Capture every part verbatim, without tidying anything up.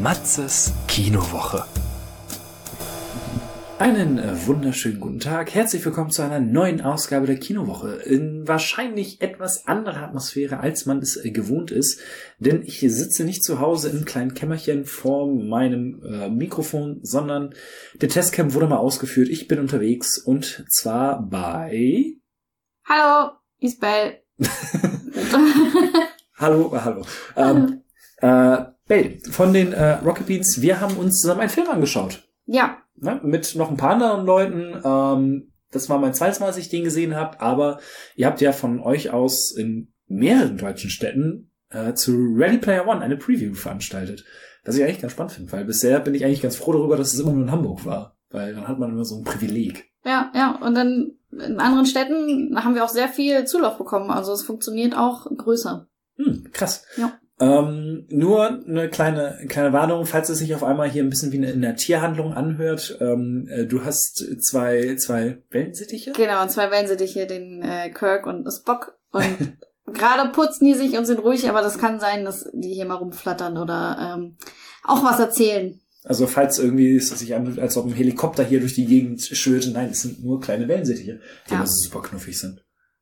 Matzes Kinowoche. Einen äh, wunderschönen guten Tag. Herzlich willkommen zu einer neuen Ausgabe der Kinowoche. In wahrscheinlich etwas anderer Atmosphäre, als man es äh, gewohnt ist. Denn ich sitze nicht zu Hause im kleinen Kämmerchen vor meinem äh, Mikrofon, sondern der Testcam wurde mal ausgeführt. Ich bin unterwegs und zwar bei... Hallo, Isabel. hallo, äh, hallo. Ähm, äh, Bell, von den äh, Rocket Beans, wir haben uns zusammen einen Film angeschaut. Ja. Ne, mit noch ein paar anderen Leuten. Ähm, das war mein zweites Mal, dass ich den gesehen habe, aber ihr habt ja von euch aus in mehreren deutschen Städten äh, zu Ready Player One eine Preview veranstaltet. Was ich eigentlich ganz spannend finde, weil bisher bin ich eigentlich ganz froh darüber, dass es immer nur in Hamburg war, weil dann hat man immer so ein Privileg. Ja, ja, und dann in anderen Städten haben wir auch sehr viel Zulauf bekommen, also es funktioniert auch größer. Hm, krass. Ja. Ähm, nur eine kleine kleine Warnung, falls es sich auf einmal hier ein bisschen wie eine, in einer Tierhandlung anhört. Ähm, äh, du hast zwei zwei Wellensittiche? Genau, zwei Wellensittiche, den äh, Kirk und Spock. Und gerade putzen die sich und sind ruhig, aber das kann sein, dass die hier mal rumflattern oder ähm, auch was erzählen. Also falls irgendwie es sich anhört, als ob ein Helikopter hier durch die Gegend schwirrte, nein, es sind nur kleine Wellensittiche, die ja. aber super knuffig sind.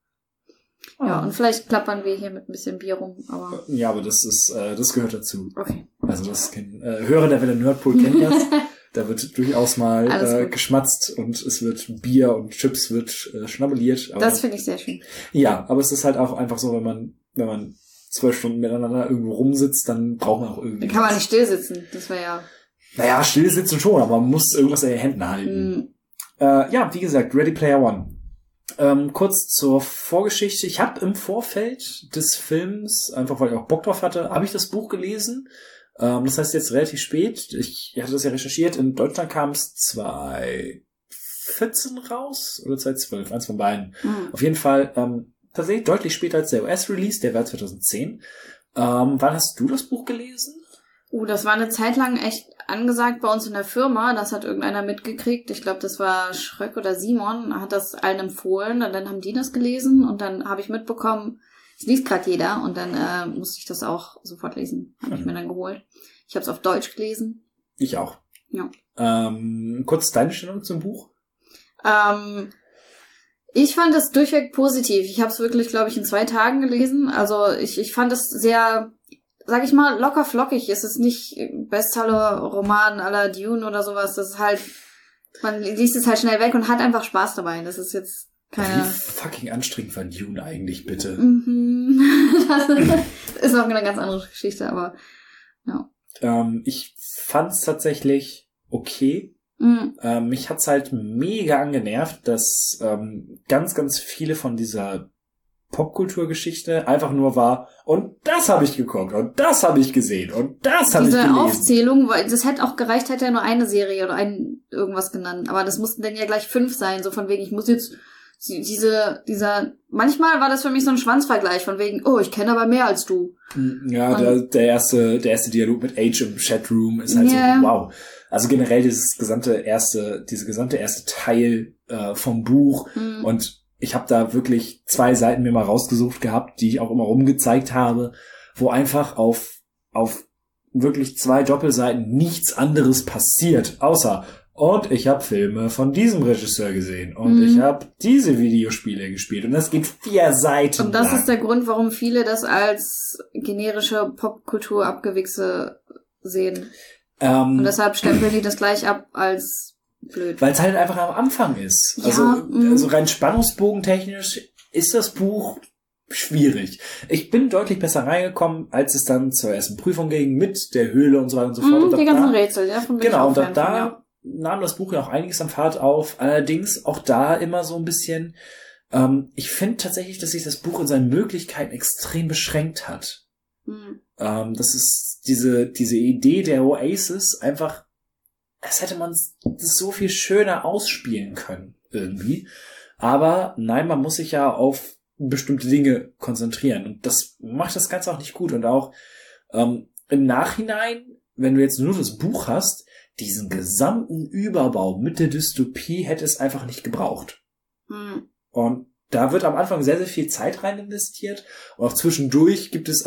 Ja, und vielleicht klappern wir hier mit ein bisschen Bier rum, aber... Ja, aber das ist, äh, das gehört dazu. Okay. Also das kennen, äh, Hörer der Welle Nerdpool kennen das. Da wird durchaus mal äh, geschmatzt und es wird Bier und Chips wird äh, schnabuliert. Aber, das finde ich sehr schön. Ja, aber es ist halt auch einfach so, wenn man, wenn man zwölf Stunden miteinander irgendwo rumsitzt, dann braucht man auch irgendwie... Dann kann man nicht still sitzen, das wäre ja... Naja, still sitzen schon, aber man muss irgendwas in den Händen halten. Mm. Äh, ja, wie gesagt, Ready Player One. Ähm, kurz zur Vorgeschichte. Ich habe im Vorfeld des Films, einfach weil ich auch Bock drauf hatte, habe ich das Buch gelesen. Ähm, das heißt jetzt relativ spät. Ich hatte das ja recherchiert. In Deutschland kam es zwanzig vierzehn raus oder zwanzig zwölf, eins von beiden. Mhm. Auf jeden Fall ähm, tatsächlich deutlich später als der U S-Release, der war zwanzig zehn. Ähm, wann hast du das Buch gelesen? Uh, das war eine Zeit lang echt angesagt bei uns in der Firma. Das hat irgendeiner mitgekriegt. Ich glaube, das war Schröck oder Simon, hat das allen empfohlen. Und dann haben die das gelesen. Und dann habe ich mitbekommen, es liest gerade jeder. Und dann äh, musste ich das auch sofort lesen. Habe mhm. ich mir dann geholt. Ich habe es auf Deutsch gelesen. Ich auch. Ja. Ähm, kurz deine Stellung zum Buch? Ähm, ich fand es durchweg positiv. Ich habe es wirklich, glaube ich, in zwei Tagen gelesen. Also ich, ich fand es sehr... sag ich mal, locker flockig. Es ist nicht Bestseller-Roman à la Dune oder sowas. Das ist halt, man liest es halt schnell weg und hat einfach Spaß dabei. Das ist jetzt keine... Wie fucking anstrengend war Dune eigentlich, bitte? Mhm. Das ist noch eine ganz andere Geschichte, aber ja. Ähm, ich fand's tatsächlich okay. Mhm. Ähm, mich hat's halt mega angenervt, dass ähm, ganz, ganz viele von dieser Popkulturgeschichte einfach nur war, und das habe ich geguckt und das habe ich gesehen und das habe ich gelesen. Diese Aufzählung, weil das hätte auch gereicht, hätte er nur eine Serie oder ein irgendwas genannt, aber das mussten dann ja gleich fünf sein, so von wegen, ich muss jetzt diese, dieser, manchmal war das für mich so ein Schwanzvergleich, von wegen, oh, ich kenne aber mehr als du. Ja, der, der erste, der erste Dialog mit Age im Chatroom ist halt yeah. so, wow. Also generell dieses gesamte erste, diese gesamte erste Teil äh, vom Buch mm. und ich habe da wirklich zwei Seiten mir mal rausgesucht gehabt, die ich auch immer rumgezeigt habe, wo einfach auf auf wirklich zwei Doppelseiten nichts anderes passiert, außer und ich habe Filme von diesem Regisseur gesehen und mhm. ich habe diese Videospiele gespielt und das geht vier Seiten Und das lang. ist der Grund, warum viele das als generische Popkultur-Abgewichse sehen. Ähm, und deshalb stempeln die das gleich ab als blöd. Weil es halt einfach am Anfang ist. Ja, also, mm. also rein spannungsbogentechnisch ist das Buch schwierig. Ich bin deutlich besser reingekommen, als es dann zur ersten Prüfung ging, mit der Höhle und so weiter und so fort. Mm, und die ganzen da, Rätsel, ja. Von genau, und da, da ja. nahm das Buch ja auch einiges an Fahrt auf. Allerdings auch da immer so ein bisschen, ähm, ich finde tatsächlich, dass sich das Buch in seinen Möglichkeiten extrem beschränkt hat. Mm. Ähm, das ist diese, diese Idee der Oasis einfach, das hätte man so viel schöner ausspielen können, irgendwie. Aber nein, man muss sich ja auf bestimmte Dinge konzentrieren. Und das macht das Ganze auch nicht gut. Und auch ähm, im Nachhinein, wenn du jetzt nur das Buch hast, diesen gesamten Überbau mit der Dystopie hätte es einfach nicht gebraucht. Hm. Und da wird am Anfang sehr, sehr viel Zeit rein investiert. Und auch zwischendurch gibt es, also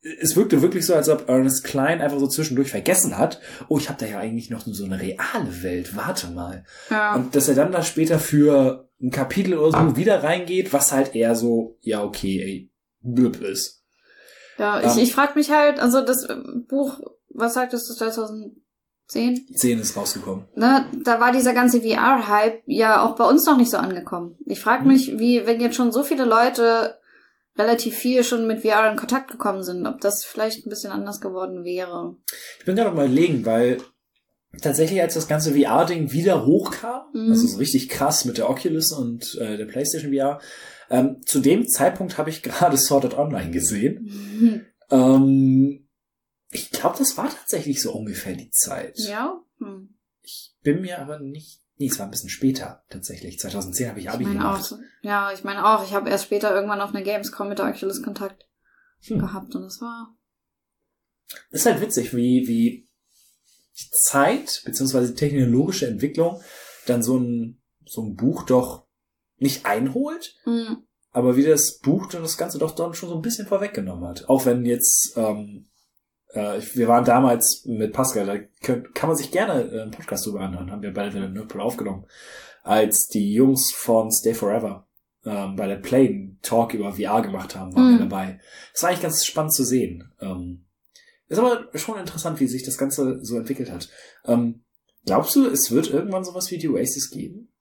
es wirkte wirklich so, als ob Ernest Cline einfach so zwischendurch vergessen hat, oh, ich habe da ja eigentlich noch so eine reale Welt, warte mal. Ja. Und dass er dann da später für ein Kapitel oder so wieder reingeht, was halt eher so, ja, okay, ey, blöd ist. Ja, ich, um, ich frage mich halt, also das Buch, was sagt das, zwanzig zehn? zehn ist rausgekommen. Ne, da war dieser ganze V R-Hype ja auch bei uns noch nicht so angekommen. Ich frage mich, hm. wie, wenn jetzt schon so viele Leute relativ viel schon mit V R in Kontakt gekommen sind, ob das vielleicht ein bisschen anders geworden wäre. Ich bin gerade mal überlegen, weil tatsächlich, als das ganze V R-Ding wieder hochkam, mhm. also so richtig krass mit der Oculus und äh, der PlayStation V R, ähm, zu dem Zeitpunkt habe ich gerade Sword Art Online gesehen. Mhm. Ähm, ich glaube, das war tatsächlich so ungefähr die Zeit. Ja? Hm. Ich bin mir aber nicht... Nee, es war ein bisschen später, tatsächlich. zwanzig zehn habe ich Abi ich mein gemacht. Auch, ja, ich meine auch. Ich habe erst später irgendwann auf einer Gamescom mit der Oculus Kontakt hm. gehabt und das war... Das ist halt witzig, wie, wie die Zeit, beziehungsweise die technologische Entwicklung dann so ein, so ein Buch doch nicht einholt, hm. aber wie das Buch dann das Ganze doch dann schon so ein bisschen vorweggenommen hat. Auch wenn jetzt... Ähm, wir waren damals mit Pascal, da kann man sich gerne einen Podcast drüber anhören, haben wir beide in der Nerdpool aufgenommen, als die Jungs von Stay Forever ähm, bei der Play Talk über V R gemacht haben, waren mm. wir dabei. Das war eigentlich ganz spannend zu sehen. Ähm, ist aber schon interessant, wie sich das Ganze so entwickelt hat. Ähm, glaubst du, es wird irgendwann sowas wie die Oasis geben?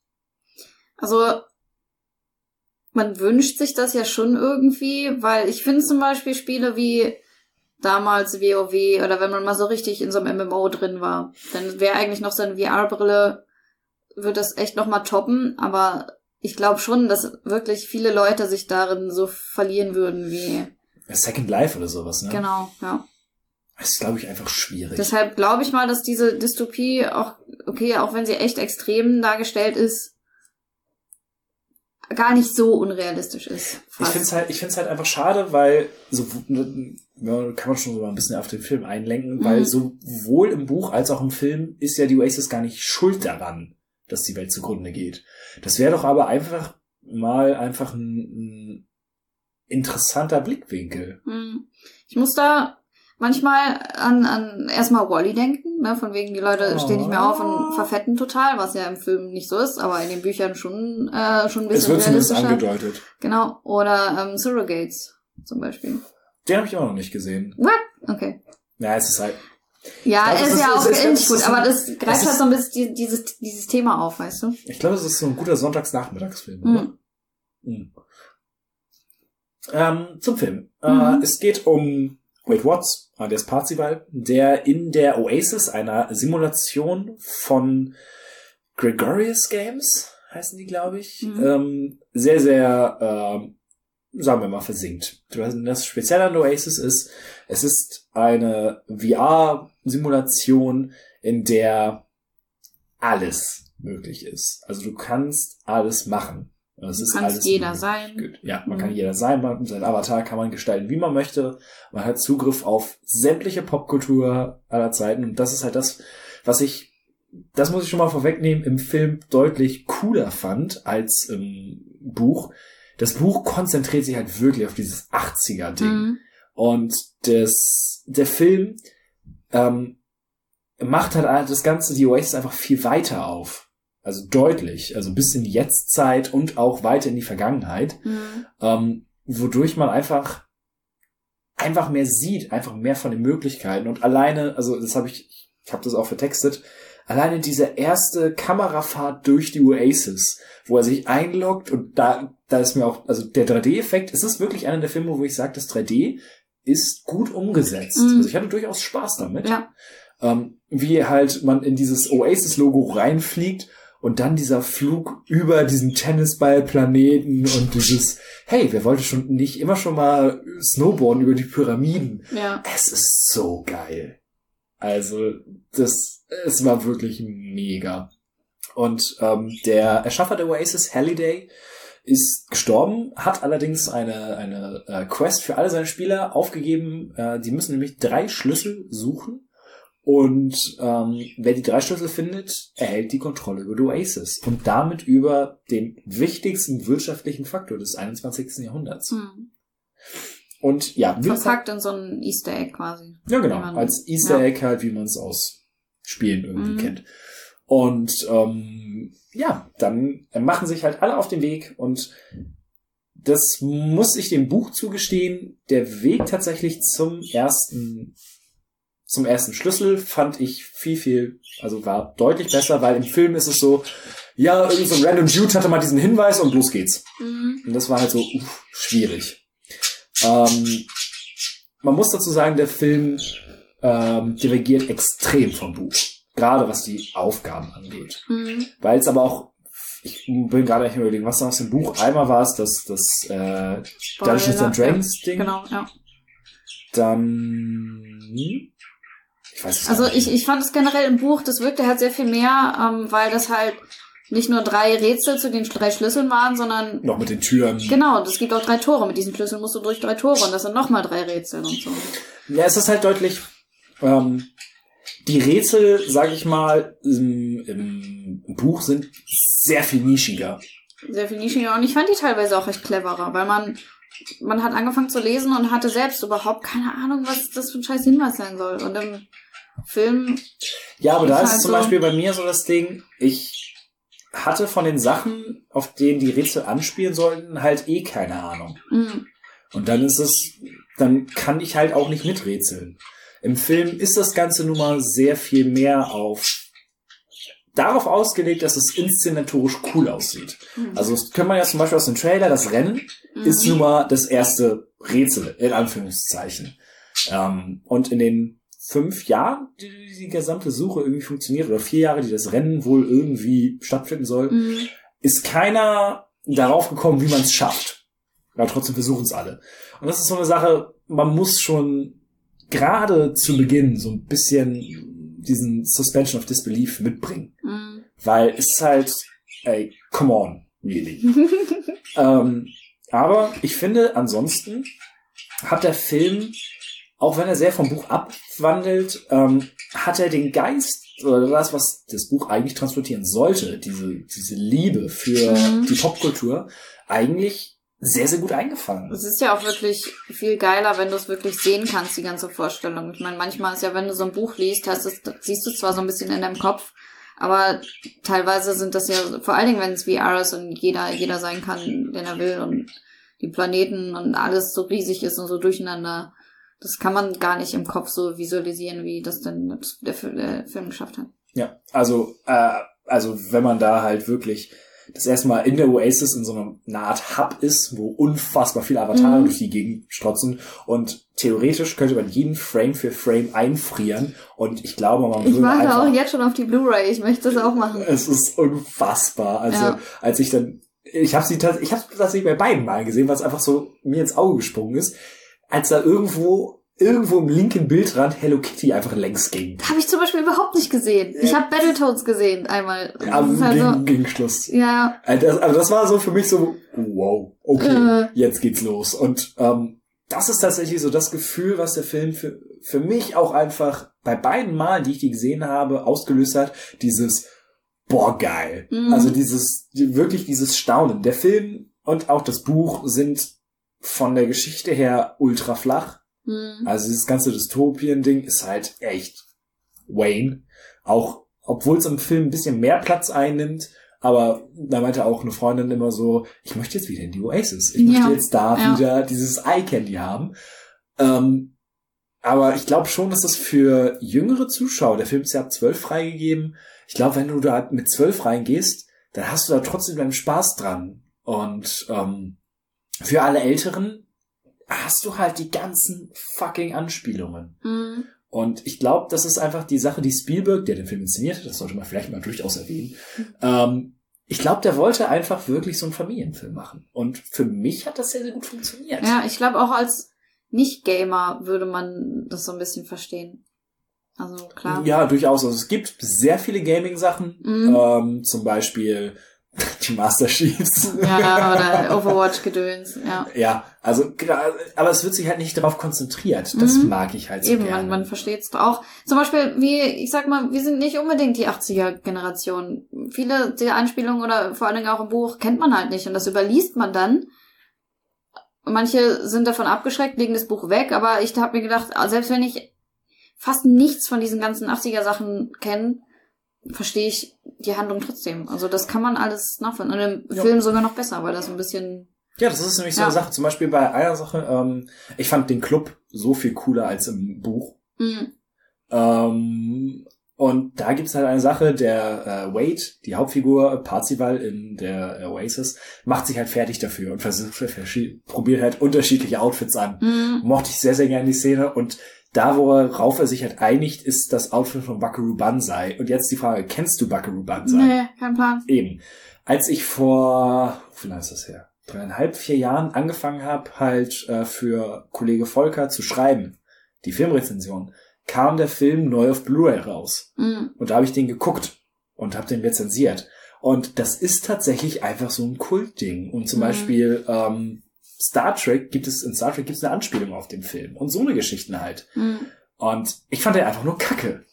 Also, man wünscht sich das ja schon irgendwie, weil ich finde zum Beispiel Spiele wie damals WoW oder wenn man mal so richtig in so einem M M O drin war, dann wäre eigentlich noch so eine V R-Brille, würde das echt noch mal toppen, aber ich glaube schon, dass wirklich viele Leute sich darin so verlieren würden wie... Second Life oder sowas, ne? Genau, ja. Das ist, glaube ich, einfach schwierig. Deshalb glaube ich mal, dass diese Dystopie auch, okay, auch wenn sie echt extrem dargestellt ist, gar nicht so unrealistisch ist. Fast. Ich finde es halt, ich finde es halt einfach schade, weil so ja, kann man schon so mal ein bisschen auf den Film einlenken, mhm. weil sowohl im Buch als auch im Film ist ja die Oasis gar nicht schuld daran, dass die Welt zugrunde geht. Das wäre doch aber einfach mal einfach ein, ein interessanter Blickwinkel. Mhm. Ich muss da manchmal an, an erstmal Wall-E denken, ne, von wegen die Leute oh. stehen nicht mehr auf und verfetten total, was ja im Film nicht so ist, aber in den Büchern schon äh, schon ein bisschen realistischer. Es wird zumindest angedeutet. Genau, oder ähm, Surrogates zum Beispiel. Den habe ich auch noch nicht gesehen. What? Okay. Ja, es ist halt... Ja, glaub, ist, ist ja auch ähnlich gut, ist, aber das greift halt so ein bisschen dieses, dieses Thema auf, weißt du? Ich glaube, das ist so ein guter Sonntagsnachmittagsfilm, mhm. oder? Mhm. Ähm, zum Film. Mhm. Äh, es geht um Wade Watts, alias Parzival, der in der Oasis, einer Simulation von Gregorius Games, heißen die, glaube ich, mhm. ähm, sehr, sehr, ähm, sagen wir mal, versinkt. Das Spezielle an der Oasis ist, es ist eine V R-Simulation, in der alles möglich ist. Also du kannst alles machen. Es ist kannst alles jeder möglich. sein. Ja, man mhm. kann jeder sein. Man, sein Avatar kann man gestalten, wie man möchte. Man hat Zugriff auf sämtliche Popkultur aller Zeiten. Und das ist halt das, was ich, das muss ich schon mal vorwegnehmen, im Film deutlich cooler fand als im Buch. Das Buch konzentriert sich halt wirklich auf dieses achtziger-Ding. Mhm. Und das, der Film ähm, macht halt das Ganze, die Oasis einfach viel weiter auf. Also deutlich, also bis in die Jetztzeit und auch weiter in die Vergangenheit, mhm. ähm, wodurch man einfach einfach mehr sieht, einfach mehr von den Möglichkeiten und alleine, also das habe ich, ich habe das auch vertextet, alleine diese erste Kamerafahrt durch die Oasis, wo er sich einloggt und da da ist mir auch, also der drei D-Effekt, es ist wirklich einer der Filme, wo ich sage, das drei D ist gut umgesetzt. Mhm. Also ich hatte durchaus Spaß damit. Ja. Ähm, wie halt man in dieses Oasis-Logo reinfliegt und dann dieser Flug über diesen Tennisball-Planeten und dieses, hey, wer wollte schon nicht immer schon mal snowboarden über die Pyramiden? Ja. Es ist so geil. Also, das, es war wirklich mega. Und ähm, der Erschaffer der Oasis, Halliday, ist gestorben, hat allerdings eine eine äh, Quest für alle seine Spieler aufgegeben. Äh, die müssen nämlich drei Schlüssel suchen. Und ähm, wer die drei Schlüssel findet, erhält die Kontrolle über die Oasis und damit über den wichtigsten wirtschaftlichen Faktor des einundzwanzigsten Jahrhunderts. Mhm. und ja. Verpackt in so ein Easter Egg quasi. Ja, genau. Man, als Easter ja. Egg halt, wie man es aus Spielen irgendwie mhm. kennt. Und ähm, ja, dann machen sich halt alle auf den Weg und das muss ich dem Buch zugestehen, der Weg tatsächlich zum ersten zum ersten Schlüssel fand ich viel, viel, also war deutlich besser, weil im Film ist es so, ja, irgend so ein random Dude hatte mal diesen Hinweis und los geht's. Mhm. Und das war halt so uff, schwierig. Ähm, man muss dazu sagen, der Film ähm, divergiert extrem vom Buch. Gerade was die Aufgaben angeht. Mhm. Weil es aber auch, ich bin gerade nicht überlegen, was aus dem Buch? Einmal war es das, das äh, Dungeons and Dragons Ding. Genau, ja. Dann, ich weiß es Also nicht. ich, ich fand es generell im Buch, das wirkte halt sehr viel mehr, ähm, weil das halt nicht nur drei Rätsel zu den drei Schlüsseln waren, sondern... Noch mit den Türen. Genau, es gibt auch drei Tore. Mit diesen Schlüsseln musst du durch drei Tore und das sind nochmal drei Rätsel und so. Ja, es ist halt deutlich... Ähm, die Rätsel, sag ich mal, im, im Buch sind sehr viel nischiger. Sehr viel nischiger und ich fand die teilweise auch recht cleverer, weil man... Man hat angefangen zu lesen und hatte selbst überhaupt keine Ahnung, was das für ein scheiß Hinweis sein soll. Und im Film... Ja, aber da ist halt zum so Beispiel bei mir so das Ding, ich hatte von den Sachen, auf denen die Rätsel anspielen sollten, halt eh keine Ahnung. Mhm. Und dann ist es, dann kann ich halt auch nicht miträtseln. Im Film ist das Ganze nun mal sehr viel mehr auf darauf ausgelegt, dass es inszenatorisch cool aussieht. Mhm. Also das können wir ja zum Beispiel aus dem Trailer, das Rennen mhm. ist nun mal das erste Rätsel, in Anführungszeichen. Ähm, und in den fünf Jahren, die die gesamte Suche irgendwie funktioniert, oder vier Jahre, die das Rennen wohl irgendwie stattfinden soll, mhm. ist keiner darauf gekommen, wie man es schafft. Aber trotzdem versuchen es alle. Und das ist so eine Sache, man muss schon gerade zu Beginn so ein bisschen diesen Suspension of Disbelief mitbringen. Mhm. Weil es ist halt, ey, come on, really. ähm, aber ich finde, ansonsten hat der Film, auch wenn er sehr vom Buch abwandelt, ähm, hat er den Geist, oder das, was das Buch eigentlich transportieren sollte, diese, diese Liebe für mhm. die Popkultur, eigentlich sehr, sehr gut eingefangen. Es ist ja auch wirklich viel geiler, wenn du es wirklich sehen kannst, die ganze Vorstellung. Ich meine, manchmal ist ja, wenn du so ein Buch liest, hast es, siehst du zwar so ein bisschen in deinem Kopf, aber teilweise sind das ja, vor allen Dingen, wenn es V R ist und jeder, jeder sein kann, den er will und die Planeten und alles so riesig ist und so durcheinander, das kann man gar nicht im Kopf so visualisieren, wie das denn der, der Film geschafft hat. Ja, also, äh, also wenn man da halt wirklich das erste Mal in der Oasis in so einer Art Hub ist, wo unfassbar viele Avatare mhm. durch die Gegend strotzen und theoretisch könnte man jeden Frame für Frame einfrieren und ich glaube, man würde Ich warte einfach, auch jetzt schon auf die Blu-ray, ich möchte das auch machen. Es ist unfassbar. Also, ja. als ich dann, ich habe sie tatsächlich, ich habe tatsächlich bei beiden Mal gesehen, was einfach so mir ins Auge gesprungen ist, als da irgendwo irgendwo im linken Bildrand Hello Kitty einfach längs ging. Habe ich zum Beispiel überhaupt nicht gesehen. Ich habe Battletoads gesehen einmal. Ja, also halt gegen, so, gegen Schluss. Ja. Also das, also das war so für mich so, wow, okay, äh. jetzt geht's los. Und ähm, das ist tatsächlich so das Gefühl, was der Film für, für mich auch einfach bei beiden Malen, die ich die gesehen habe, ausgelöst hat. Dieses, boah, geil. Mhm. Also dieses, wirklich dieses Staunen. Der Film und auch das Buch sind von der Geschichte her ultra flach. Also dieses ganze Dystopien-Ding ist halt echt Wayne. Auch, obwohl es im Film ein bisschen mehr Platz einnimmt, aber da meinte auch eine Freundin immer so, ich möchte jetzt wieder in die Oasis. Ich möchte ja. jetzt da ja. wieder dieses Eye-Candy haben. Ähm, aber ich glaube schon, dass das für jüngere Zuschauer, der Film ist ja ab zwölf freigegeben, ich glaube, wenn du da mit zwölf reingehst, dann hast du da trotzdem deinen Spaß dran. Und ähm, für alle Älteren hast du halt die ganzen fucking Anspielungen. Mhm. Und ich glaube, das ist einfach die Sache, die Spielberg, der den Film inszeniert hat, das sollte man vielleicht mal durchaus erwähnen, mhm. ähm, ich glaube, der wollte einfach wirklich so einen Familienfilm machen. Und für mich hat das sehr, sehr gut funktioniert. Ja, ich glaube auch als Nicht-Gamer würde man das so ein bisschen verstehen. Also klar. Ja, durchaus. Also es gibt sehr viele Gaming-Sachen, mhm. ähm, zum Beispiel die Master Chiefs. Ja, oder Overwatch-Gedöns, ja. Ja, also, aber es wird sich halt nicht darauf konzentriert. Das mhm. mag ich halt so Eben, gerne. man, man versteht's auch. Zum Beispiel, wie, ich sag mal, wir sind nicht unbedingt die achtziger-Generation. Viele der Anspielungen oder vor allen Dingen auch im Buch kennt man halt nicht und das überliest man dann. manche sind davon abgeschreckt, legen das Buch weg, aber ich habe mir gedacht, selbst wenn ich fast nichts von diesen ganzen achtziger-Sachen kenne, verstehe ich die Handlung trotzdem. Also das kann man alles nachvollziehen. Und im ja. Film sogar noch besser, weil das so ein bisschen... Ja, das ist nämlich so ja. eine Sache. Zum Beispiel bei einer Sache, ähm, ich fand den Club so viel cooler als im Buch. Mhm. Ähm, und da gibt's halt eine Sache, der äh, Wade, die Hauptfigur, Parzival in der Oasis, macht sich halt fertig dafür und versucht, probiert halt unterschiedliche Outfits an. Mhm. Mochte ich sehr, sehr gerne die Szene. Und da, worauf er sich halt einigt, ist das Outfit von Buckaroo Banzai. Und jetzt die Frage, kennst du Buckaroo Banzai? Nee, kein Plan. Eben. Als ich vor, wie lange ist das her? dreieinhalb, vier Jahren angefangen habe, halt äh, für Kollege Volker zu schreiben, die Filmrezension, kam der Film neu auf Blu-ray raus. Mhm. Und da habe ich den geguckt und habe den rezensiert. Und das ist tatsächlich einfach so ein Kultding. Und zum mhm. Beispiel ähm, Star Trek gibt es, in Star Trek gibt es eine Anspielung auf den Film. Und so eine Geschichten halt. Mhm. Und ich fand den einfach nur kacke.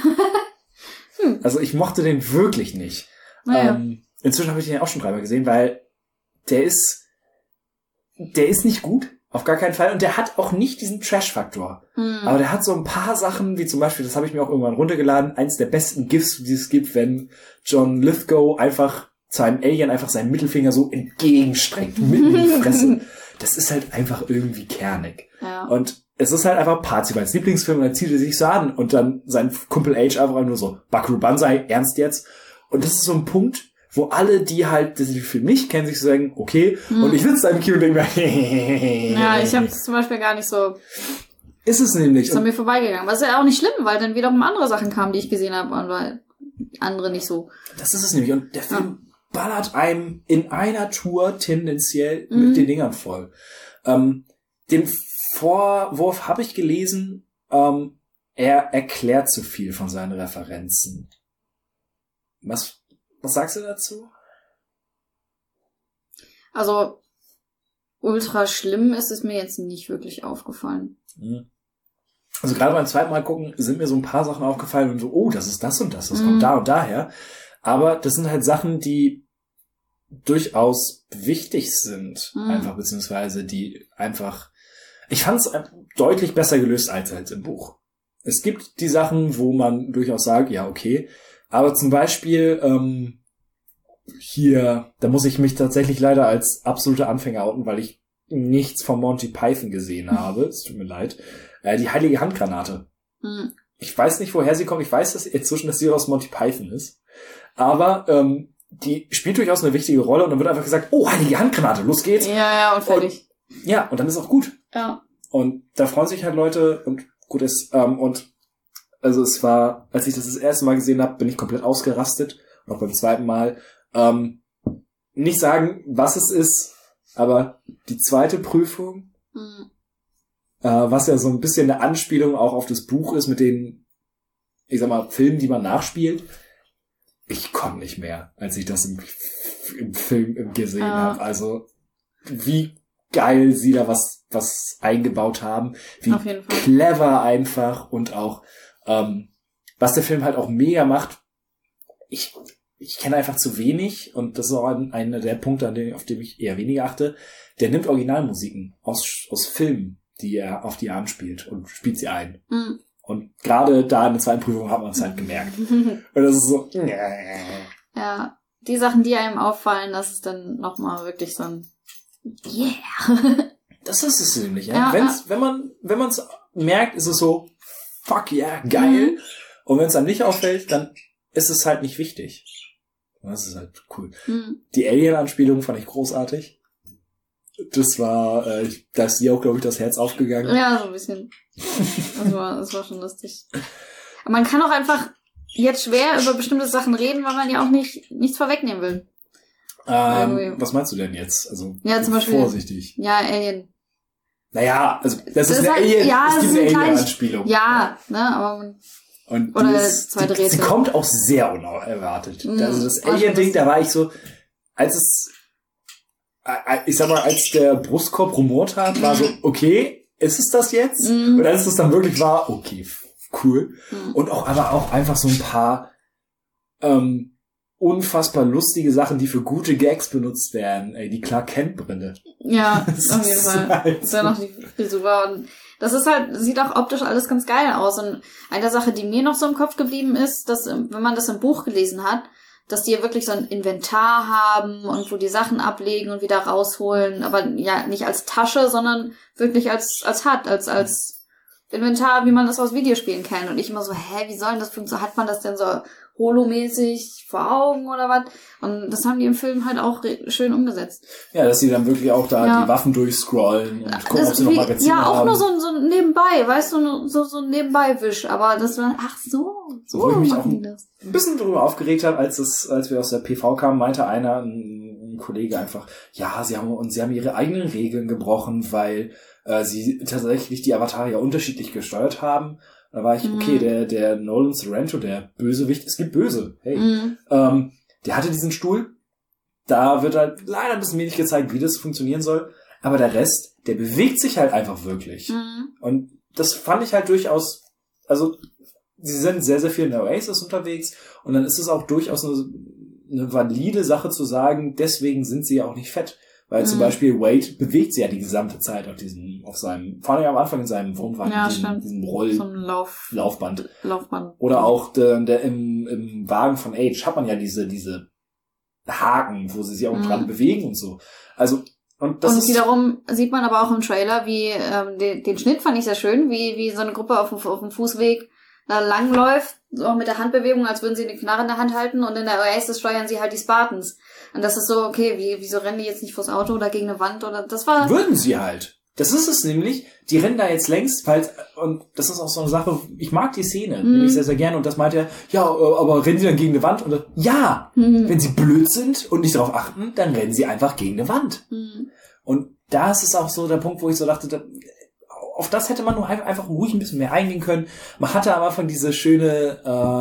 hm. Also ich mochte den wirklich nicht. Naja. Ähm, inzwischen habe ich den auch schon dreimal gesehen, weil der ist, der ist nicht gut, auf gar keinen Fall. Und der hat auch nicht diesen Trash-Faktor. Mhm. Aber der hat so ein paar Sachen, wie zum Beispiel, das habe ich mir auch irgendwann runtergeladen, eins der besten GIFs, die es gibt, wenn John Lithgow einfach zu einem Alien einfach seinen Mittelfinger so entgegenstreckt, mitten in die Fresse. Das ist halt einfach irgendwie kernig. Ja. Und es ist halt einfach Parzivals Lieblingsfilm und dann zieht er sich so an und dann sein Kumpel H einfach nur so, Buckaroo Banzai, ernst jetzt? Und das ist so ein Punkt, wo alle, die halt den Film nicht kennen, sich sagen, okay, hm. und ich sitze da im Kino und denke mir, ja, ich habe es zum Beispiel gar nicht so... Ist es nämlich. Ist an mir vorbeigegangen. Was ja auch nicht schlimm, weil dann wiederum andere Sachen kamen, die ich gesehen habe, und weil andere nicht so. Das ist es nämlich. Und der Film ja. ballert einem in einer Tour tendenziell mhm. mit den Dingern voll. Ähm, den Vorwurf habe ich gelesen, ähm, er erklärt zu viel von seinen Referenzen. Was, was sagst du dazu? Also, ultra schlimm ist es mir jetzt nicht wirklich aufgefallen. Mhm. Also gerade beim zweiten Mal gucken sind mir so ein paar Sachen aufgefallen und so, oh, das ist das und das, das mhm. kommt da und daher. Aber das sind halt Sachen, die durchaus wichtig sind, mhm. einfach, beziehungsweise die einfach, ich fand es deutlich besser gelöst als halt im Buch. Es gibt die Sachen, wo man durchaus sagt, ja, okay, aber zum Beispiel ähm, hier, da muss ich mich tatsächlich leider als absoluter Anfänger outen, weil ich nichts von Monty Python gesehen habe, es tut mir leid, äh, die heilige Handgranate. Mhm. Ich weiß nicht, woher sie kommt, ich weiß dass inzwischen, dass sie aus Monty Python ist, aber ähm, die spielt durchaus eine wichtige Rolle und dann wird einfach gesagt, oh, heilige Handgranate, los geht's. Ja, ja, und fertig. Und, ja, und dann ist auch gut. Ja. Und da freuen sich halt Leute und gut ist, ähm, und also es war, als ich das das erste Mal gesehen habe, bin ich komplett ausgerastet. Und auch beim zweiten Mal. Ähm, nicht sagen, was es ist, aber die zweite Prüfung, mhm. äh, was ja so ein bisschen eine Anspielung auch auf das Buch ist mit den, ich sag mal, Filmen, die man nachspielt. Ich konnte nicht mehr, als ich das im, im Film gesehen ah. habe. Also wie geil sie da was was eingebaut haben, wie clever einfach und auch ähm, was der Film halt auch mega macht. Ich ich kenne einfach zu wenig und das ist auch ein, einer der Punkte, an denen, auf dem ich eher weniger achte. Der nimmt Originalmusiken aus aus Filmen, die er auf die anspielt und spielt sie ein. Mhm. Und gerade da in der zweiten Prüfung hat man es halt gemerkt. Und das ist so. Ja, die Sachen, die einem auffallen, das ist dann nochmal wirklich so ein Yeah. Das ist es nämlich, ja. ja Wenn's, wenn man wenn man es merkt, ist es so fuck yeah, geil. Mhm. Und wenn es einem nicht auffällt, dann ist es halt nicht wichtig. Und das ist halt cool. Mhm. Die Alien-Anspielung fand ich großartig. Das war, äh, da ist dir auch, glaube ich, das Herz aufgegangen. Ja, so ein bisschen. Das war, das war schon lustig. Aber man kann auch einfach jetzt schwer über bestimmte Sachen reden, weil man ja auch nicht nichts vorwegnehmen will. Ähm, was meinst du denn jetzt? Also ja, zum Beispiel, vorsichtig. Ja, Alien. Naja, also das, das ist eine halt, Alien, ja, es gibt eine Alien-Anspielung. Ja, ne, aber man, und oder das, zweite die, Rätsel. Sie kommt auch sehr unerwartet. Mhm. Also das Alien-Ding, da war ich so, als es ich sag mal, als der Brustkorb rumort hat, war so, okay, ist es das jetzt? Mhm. Und als es dann wirklich war, okay, cool. Mhm. Und auch, aber auch einfach so ein paar ähm, unfassbar lustige Sachen, die für gute Gags benutzt werden. Ey, die Clark-Kent-Brille. Ja, auf jeden Fall. Halt das ist ja noch die Frisur. Und das ist halt, sieht auch optisch alles ganz geil aus. Und eine Sache, die mir noch so im Kopf geblieben ist, dass, wenn man das im Buch gelesen hat, dass die ja wirklich so ein Inventar haben und wo die Sachen ablegen und wieder rausholen. Aber ja, nicht als Tasche, sondern wirklich als, als Hut, als, als Inventar, wie man das aus Videospielen kennt. Und ich immer so, hä, wie soll denn das funktionieren? Hat man das denn so holomäßig vor Augen oder was? Und das haben die im Film halt auch re- schön umgesetzt. Ja, dass sie dann wirklich auch da ja. die Waffen durchscrollen und gucken, das ob sie noch Magazine haben. Ja, auch haben. nur so, so nebenbei, weißt du, so, so ein Nebenbei-Wisch. Aber das war, ach so, so Wo ich mich auch machen die das. ein bisschen drüber aufgeregt habe, als es, als wir aus der P V kamen, meinte einer, ein, ein Kollege einfach, ja, sie haben, und sie haben ihre eigenen Regeln gebrochen, weil äh, sie tatsächlich die Avatare unterschiedlich gesteuert haben. Da war ich, okay, der, der Nolan Sorrento, der Bösewicht, es gibt Böse, hey. Mhm. Ähm, der hatte diesen Stuhl, da wird halt leider ein bisschen wenig gezeigt, wie das funktionieren soll, aber der Rest, der bewegt sich halt einfach wirklich. Mhm. Und das fand ich halt durchaus, also, sie sind sehr, sehr viel in der Oasis unterwegs und dann ist es auch durchaus eine, eine valide Sache zu sagen, deswegen sind sie ja auch nicht fett. Weil mhm. zum Beispiel Wade bewegt sich ja die gesamte Zeit auf diesem, auf seinem, vor allem am Anfang in seinem Wohnwagen, ja, diesem, diesem Roll, so Lauf, Laufband. Laufband. Oder auch der, der im, im Wagen von Age hat man ja diese, diese Haken, wo sie sich auch mhm. dran bewegen und so. Also, und das und ist wiederum sieht man aber auch im Trailer, wie, ähm, den, den Schnitt fand ich sehr schön, wie, wie so eine Gruppe auf dem, auf dem Fußweg da langläuft, so mit der Handbewegung, als würden sie eine Knarre in der Hand halten und in der Oasis steuern sie halt die Spartans. Und das ist so, okay, wie, wieso rennen die jetzt nicht vors Auto oder gegen eine Wand oder, das war... Würden sie halt. Das ist es nämlich. Die rennen da jetzt längst, weil, und das ist auch so eine Sache, ich mag die Szene, mm. nämlich sehr, sehr gerne, und das meinte er, ja, aber rennen sie dann gegen eine Wand? Oder, ja! Mm. Wenn sie blöd sind und nicht darauf achten, dann rennen sie einfach gegen eine Wand. Mm. Und da ist es auch so der Punkt, wo ich so dachte, da, auf das hätte man nur einfach ruhig ein bisschen mehr eingehen können. Man hatte am Anfang diese schöne,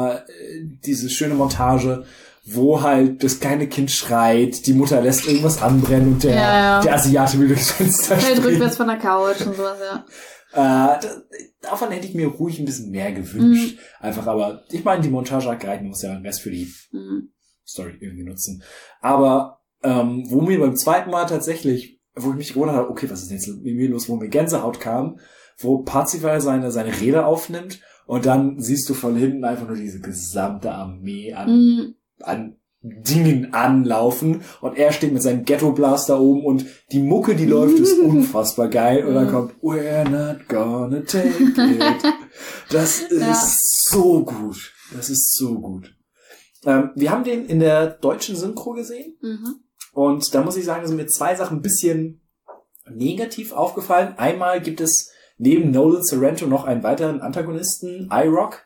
äh, diese schöne Montage, wo halt das kleine Kind schreit, die Mutter lässt irgendwas anbrennen und der, ja, ja. der Asiate will durchs Fenster springen. Fällt rückwärts von der Couch und sowas, ja. Äh, das, davon hätte ich mir ruhig ein bisschen mehr gewünscht. Mhm. Einfach, aber ich meine, die Montage hat gereicht, man muss ja den Rest für die mhm. Story irgendwie nutzen. Aber ähm, wo mir beim zweiten Mal tatsächlich, wo ich mich gewundert habe, okay, was ist jetzt mit mir los, wo mir Gänsehaut kam, wo Parzival seine, seine Rede aufnimmt und dann siehst du von hinten einfach nur diese gesamte Armee an mhm. an Dingen anlaufen und er steht mit seinem Ghetto-Blaster oben und die Mucke, die läuft, ist unfassbar geil und dann kommt We're not gonna take it. Das ist ja. so gut. Das ist so gut. Ähm, wir haben den in der deutschen Synchro gesehen mhm. und da muss ich sagen, sind mir zwei Sachen ein bisschen negativ aufgefallen. Einmal gibt es neben Nolan Sorrento noch einen weiteren Antagonisten, I-Rock,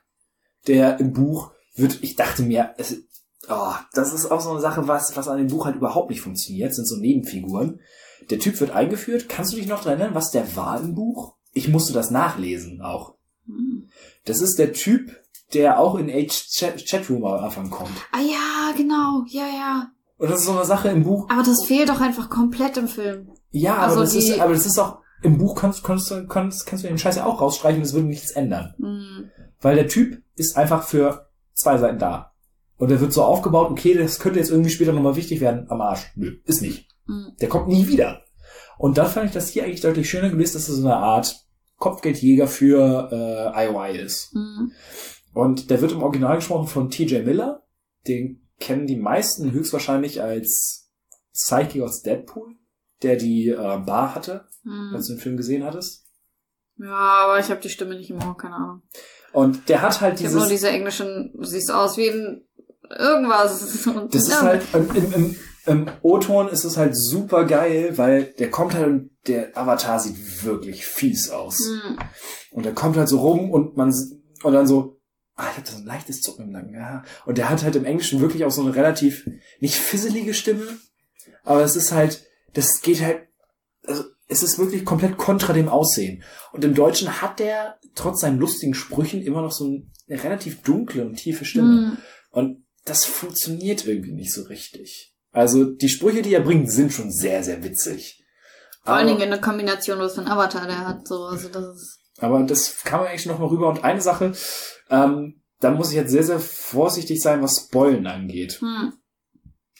der im Buch wird, ich dachte mir, es Oh, das ist auch so eine Sache, was, was an dem Buch halt überhaupt nicht funktioniert, sind so Nebenfiguren. Der Typ wird eingeführt. Kannst du dich noch daran erinnern, was der war im Buch? Ich musste das nachlesen auch. Das ist der Typ, der auch in Age Chatroom am Anfang kommt. Ah ja, genau, ja, ja. Und das ist so eine Sache im Buch. Aber das fehlt doch einfach komplett im Film. Ja, aber also das die... ist, aber das ist auch, im Buch kannst, kannst, kannst, kannst du den Scheiß ja auch rausstreichen, das würde nichts ändern. Mhm. Weil der Typ ist einfach für zwei Seiten da. Und der wird so aufgebaut, okay, das könnte jetzt irgendwie später nochmal wichtig werden. Am Arsch. Nö, ist nicht. Mhm. Der kommt nie wieder. Und dann fand ich das hier eigentlich deutlich schöner gelöst, dass es so eine Art Kopfgeldjäger für äh, I O I ist. Mhm. Und der wird im Original gesprochen von T J Miller. Den kennen die meisten höchstwahrscheinlich als Psyche aus Deadpool, der die äh, Bar hatte, mhm. als du den Film gesehen hattest. Ja, aber ich habe die Stimme nicht im Ohr, keine Ahnung. Und der hat halt ich dieses... Ich habe nur diese englischen, du siehst aus wie ein irgendwas. Und das ist halt, im, im, im O-Ton ist es halt super geil, weil der kommt halt und der Avatar sieht wirklich fies aus. Mhm. Und der kommt halt so rum und man, und dann so, ah, ich hab da so ein leichtes Zucken im Nacken, ja. Und der hat halt im Englischen wirklich auch so eine relativ, nicht fisselige Stimme, aber es ist halt, das geht halt, also, es ist wirklich komplett kontra dem Aussehen. Und im Deutschen hat der trotz seinen lustigen Sprüchen immer noch so eine relativ dunkle und tiefe Stimme. Mhm. Und das funktioniert irgendwie nicht so richtig. Also die Sprüche, die er bringt, sind schon sehr, sehr witzig. Vor allen Dingen in der Kombination, was für ein Avatar der hat. So, also das ist aber das kam eigentlich noch mal rüber. Und eine Sache, ähm, da muss ich jetzt sehr, sehr vorsichtig sein, was Spoilen angeht. Hm.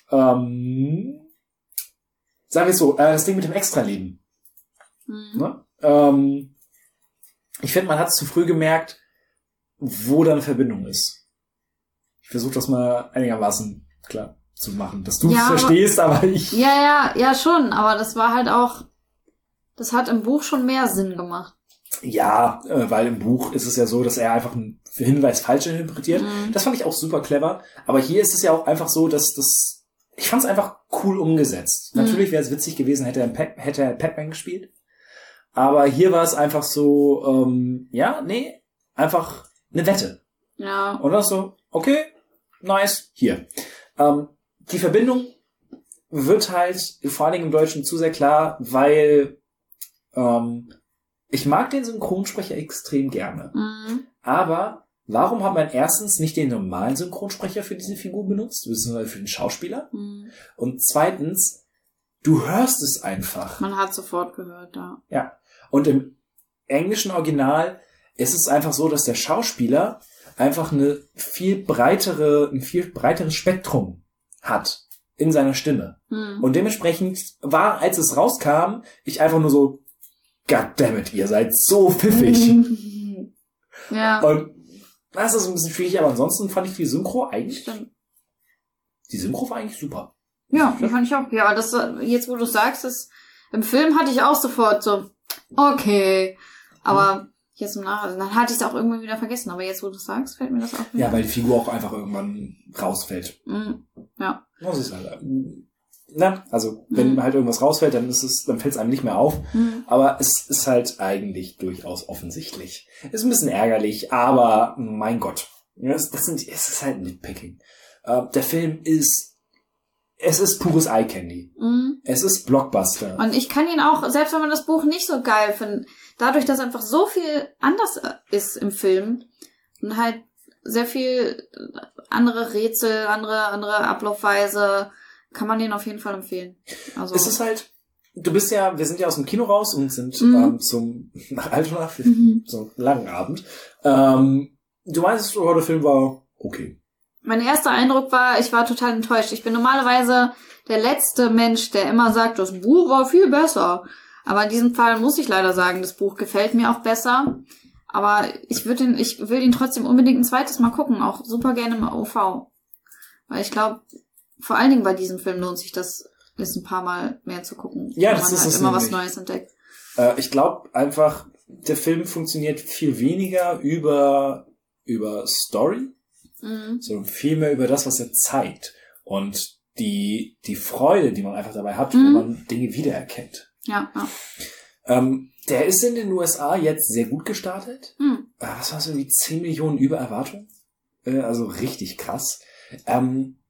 ähm, sagen wir es so, äh, das Ding mit dem Extraleben. Mhm. Ne? Ähm, ich finde, man hat zu früh gemerkt, wo da eine Verbindung ist. Ich versuche das mal einigermaßen klar zu machen, dass du es Ja, verstehst, aber, aber ich... Ja, ja, ja, schon, aber das war halt auch, das hat im Buch schon mehr Sinn gemacht. Ja, äh, weil im Buch ist es ja so, dass er einfach einen Hinweis falsch interpretiert. Mhm. Das fand ich auch super clever. Aber hier ist es ja auch einfach so, dass das... Ich fand es einfach cool umgesetzt. Mhm. Natürlich wäre es witzig gewesen, hätte er, Pac- hätte er Pac-Man gespielt. Aber hier war es einfach so, ähm, ja, nee, einfach eine Wette. Ja. Und dann so, okay, nice, hier. Ähm, die Verbindung wird halt vor allen Dingen im Deutschen zu sehr klar, weil ähm, ich mag den Synchronsprecher extrem gerne. Mhm. Aber warum hat man erstens nicht den normalen Synchronsprecher für diese Figur benutzt, beziehungsweise für den Schauspieler? Mhm. Und zweitens, du hörst es einfach. Man hat sofort gehört, ja. Ja. Und im englischen Original ist es einfach so, dass der Schauspieler einfach eine viel breitere, ein viel breiteres Spektrum hat in seiner Stimme. Mhm. Und dementsprechend war, als es rauskam, ich einfach nur so, goddammit, ihr seid so pfiffig. Ja. Und das ist ein bisschen schwierig, aber ansonsten fand ich die Synchro eigentlich, Stimmt. die Synchro war eigentlich super. Ja, die fand ich auch. Ja, das, jetzt wo du sagst, das, im Film hatte ich auch sofort so, okay. Aber mhm. jetzt im Nachhinein, dann hatte ich es auch irgendwie wieder vergessen. Aber jetzt wo du sagst, fällt mir das auch wieder. Ja, weil die Figur auch einfach irgendwann rausfällt. Mhm. Ja. Muss ich sagen. Na, also, wenn mhm. halt irgendwas rausfällt, dann ist es, dann fällt es einem nicht mehr auf. Mhm. Aber es ist halt eigentlich durchaus offensichtlich. Ist ein bisschen ärgerlich, aber mein Gott. Das, das sind, es ist halt Nitpicking. Uh, der Film ist, es ist pures Eye Candy. Mhm. Es ist Blockbuster. Und ich kann ihn auch, selbst wenn man das Buch nicht so geil findet, dadurch, dass einfach so viel anders ist im Film und halt sehr viel andere Rätsel, andere, andere Ablaufweise, kann man den auf jeden Fall empfehlen. Also es ist halt, du bist ja, wir sind ja aus dem Kino raus und sind mhm. ähm, zum, nach Altona, mhm. so einen langen Abend. Ähm, du meinst, oh, der Film war okay. Mein erster Eindruck war, ich war total enttäuscht. Ich bin normalerweise der letzte Mensch, der immer sagt, das Buch war viel besser. Aber in diesem Fall muss ich leider sagen, das Buch gefällt mir auch besser. Aber ich würde ihn, ich will ihn trotzdem unbedingt ein zweites Mal gucken, auch super gerne im O V. Weil ich glaube, vor allen Dingen bei diesem Film lohnt sich das, ist ein paar Mal mehr zu gucken. Ja, weil das man ist halt es immer nämlich. was Neues entdeckt. Äh, ich glaube einfach, der Film funktioniert viel weniger über, über Story, Mhm. sondern viel mehr über das, was er zeigt. Und die, die Freude, die man einfach dabei hat, Mhm. wenn man Dinge wiedererkennt. Ja, ja. Ähm, der ist in den U S A jetzt sehr gut gestartet. Mhm. Äh, was war so irgendwie zehn Millionen über Erwartung? Äh, also richtig krass. Ähm,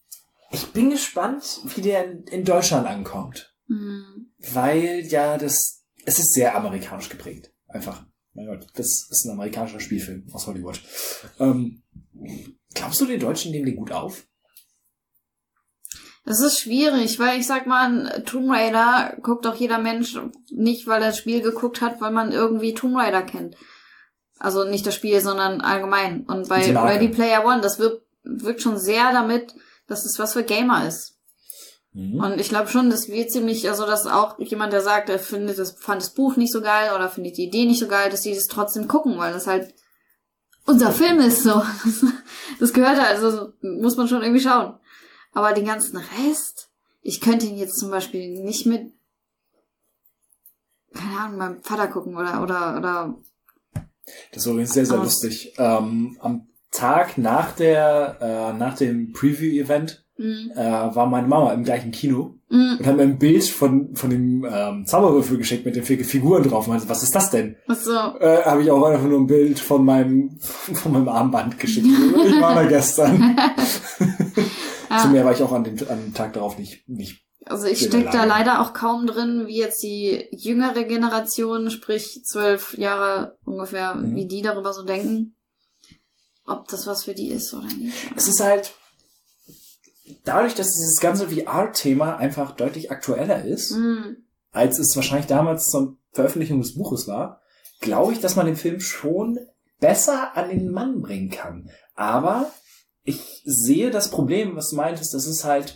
ich bin gespannt, wie der in, in Deutschland ankommt. Mhm. Weil ja das, es ist sehr amerikanisch geprägt. Einfach. Mein Gott, das ist ein amerikanischer Spielfilm aus Hollywood. Ähm, glaubst du, die Deutschen nehmen den gut auf? Das ist schwierig, weil ich sag mal, Tomb Raider guckt auch jeder Mensch nicht, weil er das Spiel geguckt hat, weil man irgendwie Tomb Raider kennt. Also nicht das Spiel, sondern allgemein. Und bei Ready Player One, das wirkt, wirkt schon sehr damit, dass es was für Gamer ist. Mhm. Und ich glaube schon, dass wir ziemlich, also dass auch jemand, der sagt, er findet das, fand das Buch nicht so geil oder findet die Idee nicht so geil, dass die das trotzdem gucken, weil das halt unser Film ist so. Das gehört halt, also muss man schon irgendwie schauen. Aber den ganzen Rest, ich könnte ihn jetzt zum Beispiel nicht mit, keine Ahnung, meinem Vater gucken oder, oder, oder. Das war übrigens sehr, sehr lustig. Ähm, am Tag nach der, äh, nach dem Preview-Event mhm. äh, war meine Mama im gleichen Kino mhm. und hat mir ein Bild von, von dem ähm, Zauberwürfel geschickt mit den vier Figuren drauf und meinte, was ist das denn? Ach so. Äh, habe ich auch einfach nur ein Bild von meinem, von meinem Armband geschickt. Ich war da gestern. Ja. Zu mehr war ich auch an dem, an dem Tag darauf nicht, nicht. Also ich stecke da leider auch kaum drin, wie jetzt die jüngere Generation, sprich zwölf Jahre ungefähr, mhm. wie die darüber so denken. Ob das was für die ist oder nicht. Es ist halt, dadurch, dass dieses ganze V R-Thema einfach deutlich aktueller ist, mhm. als es wahrscheinlich damals zur Veröffentlichung des Buches war, glaube ich, dass man den Film schon besser an den Mann bringen kann. Aber ich sehe das Problem, was du meintest, das ist halt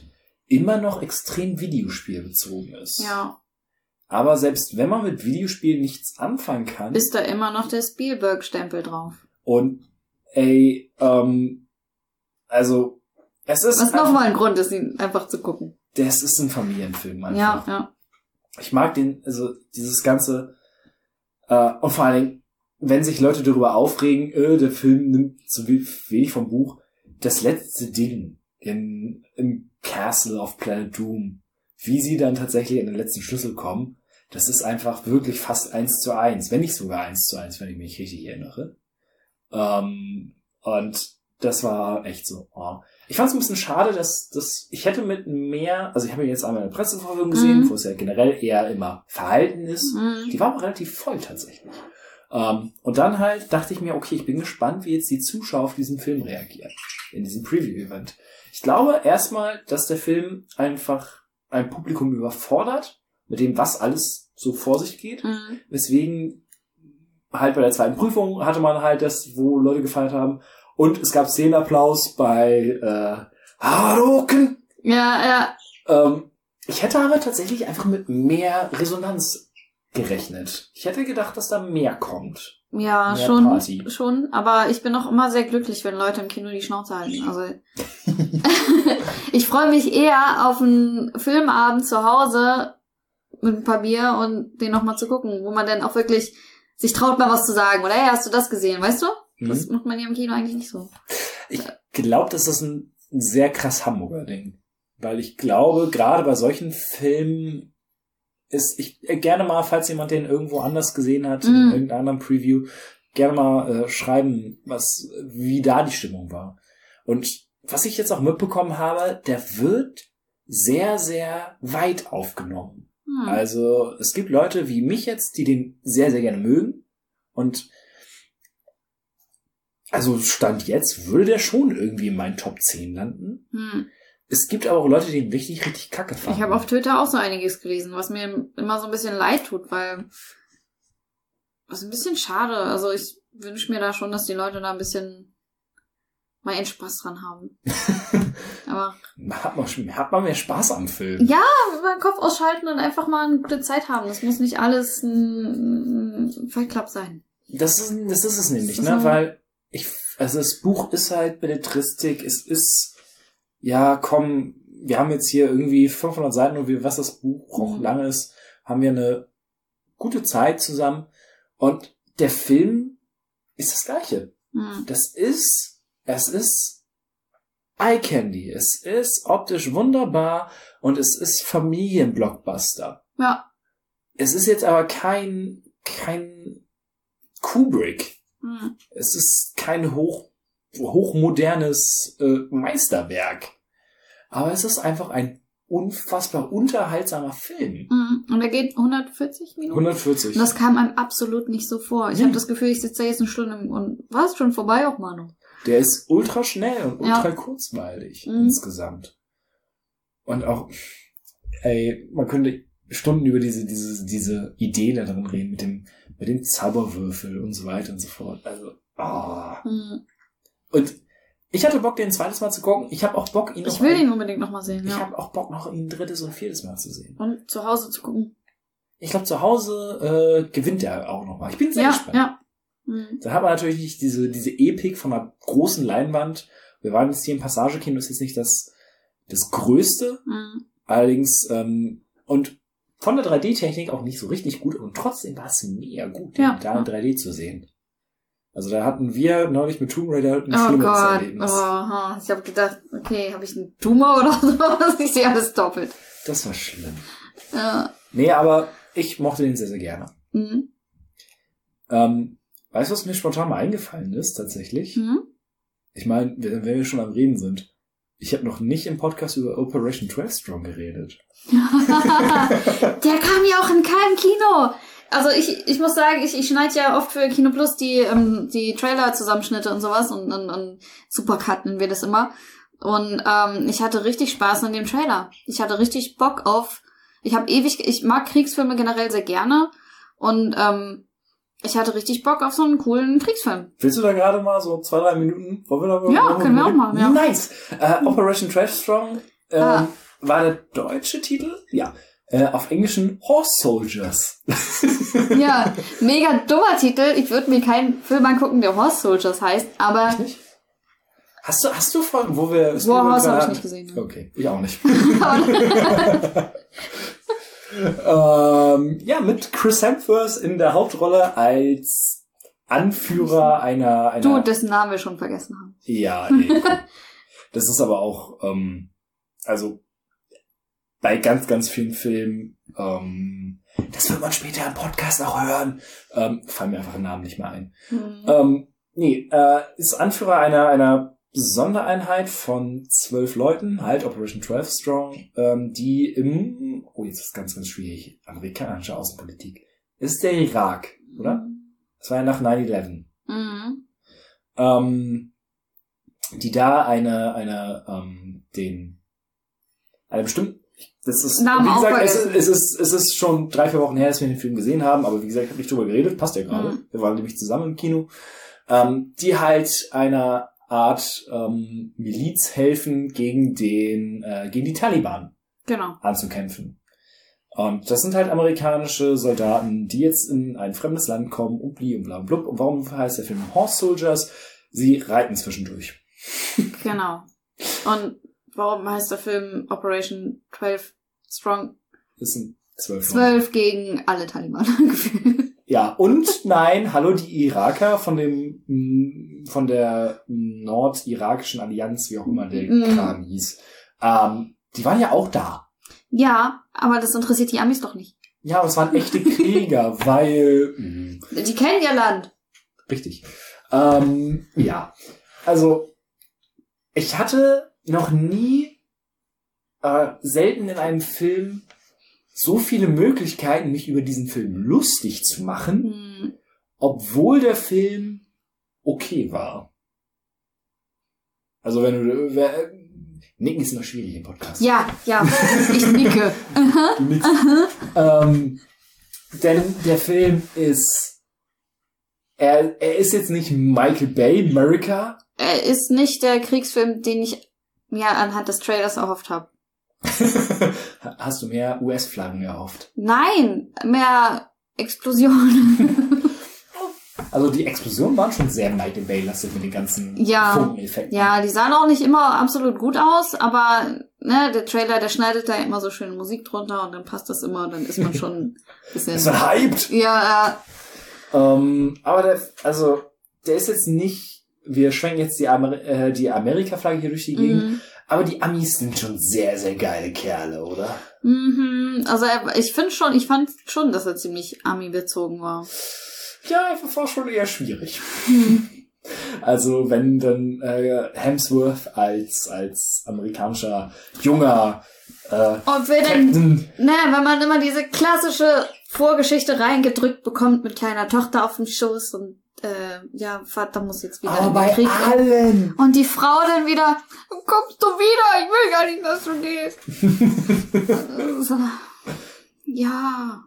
immer noch extrem videospielbezogen ist. Ja. Aber selbst wenn man mit Videospielen nichts anfangen kann... Ist da immer noch der Spielberg-Stempel drauf. Und, ey, ähm, also, es ist... Was nochmal ein Grund ist, ihn einfach zu gucken. Das ist ein Familienfilm einfach. Ja, ja. Ich mag den, also dieses ganze... Äh, und vor allen Dingen, wenn sich Leute darüber aufregen, äh, der Film nimmt so wenig vom Buch, das letzte Ding in, im Castle of Planet Doom, wie sie dann tatsächlich in den letzten Schlüssel kommen, das ist einfach wirklich fast eins zu eins, wenn nicht sogar eins zu eins, wenn ich mich richtig erinnere. Ähm, und das war echt so, oh. Ich fand es ein bisschen schade, dass, dass ich hätte mit mehr, also ich habe mir jetzt einmal eine Pressevorführung gesehen, mhm. wo es ja generell eher immer verhalten ist. Mhm. Die war aber relativ voll tatsächlich. Ähm, und dann halt dachte ich mir, okay, ich bin gespannt, wie jetzt die Zuschauer auf diesen Film reagieren. In diesem Preview-Event. Ich glaube erstmal, dass der Film einfach ein Publikum überfordert, mit dem, was alles so vor sich geht. Mhm. Weswegen halt bei der zweiten Prüfung hatte man halt das, wo Leute gefeiert haben. Und es gab Szenenapplaus bei äh, Haruken. Ja, ja. Ähm, ich hätte aber tatsächlich einfach mit mehr Resonanz gerechnet. Ich hätte gedacht, dass da mehr kommt. Ja, mehr schon, Party. schon. Aber ich bin auch immer sehr glücklich, wenn Leute im Kino die Schnauze halten. Also ich freue mich eher auf einen Filmabend zu Hause mit ein paar Bier und den nochmal zu gucken, wo man dann auch wirklich sich traut, mal was zu sagen. Oder, hey, hast du das gesehen, weißt du? Das macht man ja im Kino eigentlich nicht so. Ich glaube, das ist ein sehr krass Hamburger Ding. Weil ich glaube, gerade bei solchen Filmen ist, ich äh, gerne mal, falls jemand den irgendwo anders gesehen hat, mm. in irgendeinem anderen Preview, gerne mal äh, schreiben, was, wie da die Stimmung war. Und was ich jetzt auch mitbekommen habe, der wird sehr, sehr weit aufgenommen. Mm. Also es gibt Leute wie mich jetzt, die den sehr, sehr gerne mögen. Und also Stand jetzt würde der schon irgendwie in meinen Top zehn landen. Hm. Es gibt aber auch Leute, die ihn richtig, richtig kacke fanden. Ich habe auf Twitter auch so einiges gelesen, was mir immer so ein bisschen leid tut, weil das ist ein bisschen schade. Also ich wünsche mir da schon, dass die Leute da ein bisschen mal ihren Spaß dran haben. Aber hat man, hat man mehr Spaß am Film. Ja, mal den Kopf ausschalten und einfach mal eine gute Zeit haben. Das muss nicht alles ein, ein Fight Club sein. Das ist, das ist es nämlich, ist ne? So, weil Ich, also das Buch ist halt Belletristik, es ist, ja, komm, wir haben jetzt hier irgendwie fünfhundert Seiten und wie, was das Buch auch mhm. lang ist, haben wir eine gute Zeit zusammen und der Film ist das Gleiche. Mhm. Das ist, es ist Eye Candy, es ist optisch wunderbar und es ist Familienblockbuster. Ja. Es ist jetzt aber kein, kein Kubrick. Hm. Es ist kein hoch, hochmodernes äh, Meisterwerk. Aber es ist einfach ein unfassbar unterhaltsamer Film. Hm. Und er geht hundertvierzig Minuten? hundertvierzig. Und das kam einem absolut nicht so vor. Ich ja. habe das Gefühl, ich sitze da jetzt eine Stunde und war es schon vorbei auch, Manu? Der ist ultra schnell und ultra ja. kurzweilig hm. insgesamt. Und auch, ey, man könnte Stunden über diese, diese, diese Idee da drin reden mit dem, mit dem Zauberwürfel und so weiter und so fort. Also, ah. Oh. Hm. Und ich hatte Bock, den ein zweites Mal zu gucken. Ich habe auch Bock, ihn noch Ich will ein, ihn unbedingt nochmal sehen, Ich ja. habe auch Bock, noch ihn ein drittes und viertes Mal zu sehen. Und zu Hause zu gucken. Ich glaube, zu Hause äh, gewinnt er auch nochmal. Ich bin sehr ja, gespannt. Ja. Hm. Da hat man natürlich nicht diese, diese Epik von einer großen Leinwand. Wir waren jetzt hier im Passagekino, das ist jetzt nicht das, das Größte. Hm. Allerdings, ähm, und von der drei D-Technik auch nicht so richtig gut und trotzdem war es mega gut, den ja. da in drei D zu sehen. Also da hatten wir neulich mit Tomb Raider ein oh schlimmes Gott. Erlebnis. Oh, ich habe gedacht, okay, habe ich einen Tumor oder so? Ich sehe alles doppelt. Das war schlimm. Ja. Nee, aber ich mochte den sehr, sehr gerne. Mhm. Ähm, weißt du, was mir spontan mal eingefallen ist, tatsächlich? Mhm. Ich meine, wenn wir schon am Reden sind, ich habe noch nicht im Podcast über Operation zwölf Strong geredet. Der kam ja auch in keinem Kino. Also ich ich muss sagen, ich ich schneide ja oft für Kino Plus die ähm, die Trailer-Zusammenschnitte und sowas und, und, und Supercut nennen wir das immer. Und ähm, ich hatte richtig Spaß an dem Trailer. Ich hatte richtig Bock auf... Ich habe ewig... Ich mag Kriegsfilme generell sehr gerne. Und ähm, ich hatte richtig Bock auf so einen coolen Kriegsfilm. Willst du da gerade mal so zwei, drei Minuten? Wollen wir da ja, können wir auch machen, ja. Nice. Äh, Operation Trash Strong. Ähm, ah. war der deutsche Titel? Ja. Äh, auf Englischen Horse Soldiers. Ja, mega dummer Titel. Ich würde mir keinen Film angucken, der Horse Soldiers heißt, aber... Ich nicht? Hast du, hast du Folgen, wo wir... Warhorse habe ich nicht gesehen. Ja. Okay, ich auch nicht. ähm, ja, mit Chris Hemsworth in der Hauptrolle als Anführer einer... einer du, dessen Namen wir schon vergessen haben. Ja, ey, das ist aber auch... Ähm, also... bei ganz, ganz vielen Filmen, ähm, das wird man später im Podcast auch hören, ähm, fallen mir einfach den Namen nicht mehr ein. Mhm. Ähm, nee, äh, ist Anführer einer, einer Sondereinheit von zwölf Leuten, halt Operation zwölf Strong, ähm, die im, oh, jetzt ist es ganz, ganz schwierig, amerikanische Außenpolitik, ist der Irak, oder? Das war ja nach nine eleven. Mhm. Ähm, die da eine, eine, ähm, den, eine bestimmte, das ist, Namen wie gesagt, auch es ist, es ist, es ist schon drei, vier Wochen her, dass wir den Film gesehen haben, aber wie gesagt, ich habe nicht drüber geredet, passt ja gerade. Mhm. Wir waren nämlich zusammen im Kino. Ähm, die halt einer Art ähm, Miliz helfen, gegen den, äh, gegen die Taliban genau. anzukämpfen. Und das sind halt amerikanische Soldaten, die jetzt in ein fremdes Land kommen und bli und bla und blub. Und warum heißt der Film Horse Soldiers? Sie reiten zwischendurch. Genau. Und warum heißt der Film Operation zwölf Strong? Das sind zwölf. Zwölf gegen alle Taliban. Ja, und nein, hallo, die Iraker von dem, von der nordirakischen Allianz, wie auch immer der mm. Kram hieß, ähm, die waren ja auch da. Ja, aber das interessiert die Amis doch nicht. Ja, aber es waren echte Krieger, weil... Mh. Die kennen ihr Land. Richtig. Ähm, ja, also ich hatte noch nie äh, selten in einem Film so viele Möglichkeiten, mich über diesen Film lustig zu machen, hm. obwohl der Film okay war. Also wenn du... Wer, Nicken ist immer schwierig im Podcast. Ja, ja, ich nicke. Du nickst. ähm, denn der Film ist... Er, er ist jetzt nicht Michael Bay, America. Er ist nicht der Kriegsfilm, den ich mir anhand des Trailers erhofft habe. Hast du mehr U S-Flaggen erhofft? Nein, mehr Explosionen. Also die Explosionen waren schon sehr Michael Bay-lastig mit den ganzen ja, Funkeneffekten. Ja, die sahen auch nicht immer absolut gut aus, aber ne, der Trailer, der schneidet da immer so schön Musik drunter und dann passt das immer, dann ist man schon ein bisschen... Ist man hyped? Ja, ja. Ähm, aber der, also, der ist jetzt nicht... Wir schwenken jetzt die, Amer- äh, die Amerika-Flagge hier durch die Gegend, mhm. aber die Amis sind schon sehr, sehr geile Kerle, oder? Mhm, also ich finde schon, ich fand schon, dass er ziemlich Ami-bezogen war. Ja, das war schon eher schwierig. Hm. Also wenn dann äh, Hemsworth als als amerikanischer junger äh, und wir dann, ne, wenn man immer diese klassische Vorgeschichte reingedrückt bekommt mit kleiner Tochter auf dem Schoß und äh, ja, Vater muss jetzt wieder aber in den Krieg. Bei allen. Und die Frau dann wieder, kommst du wieder? Ich will gar nicht, dass du gehst. Also, ja.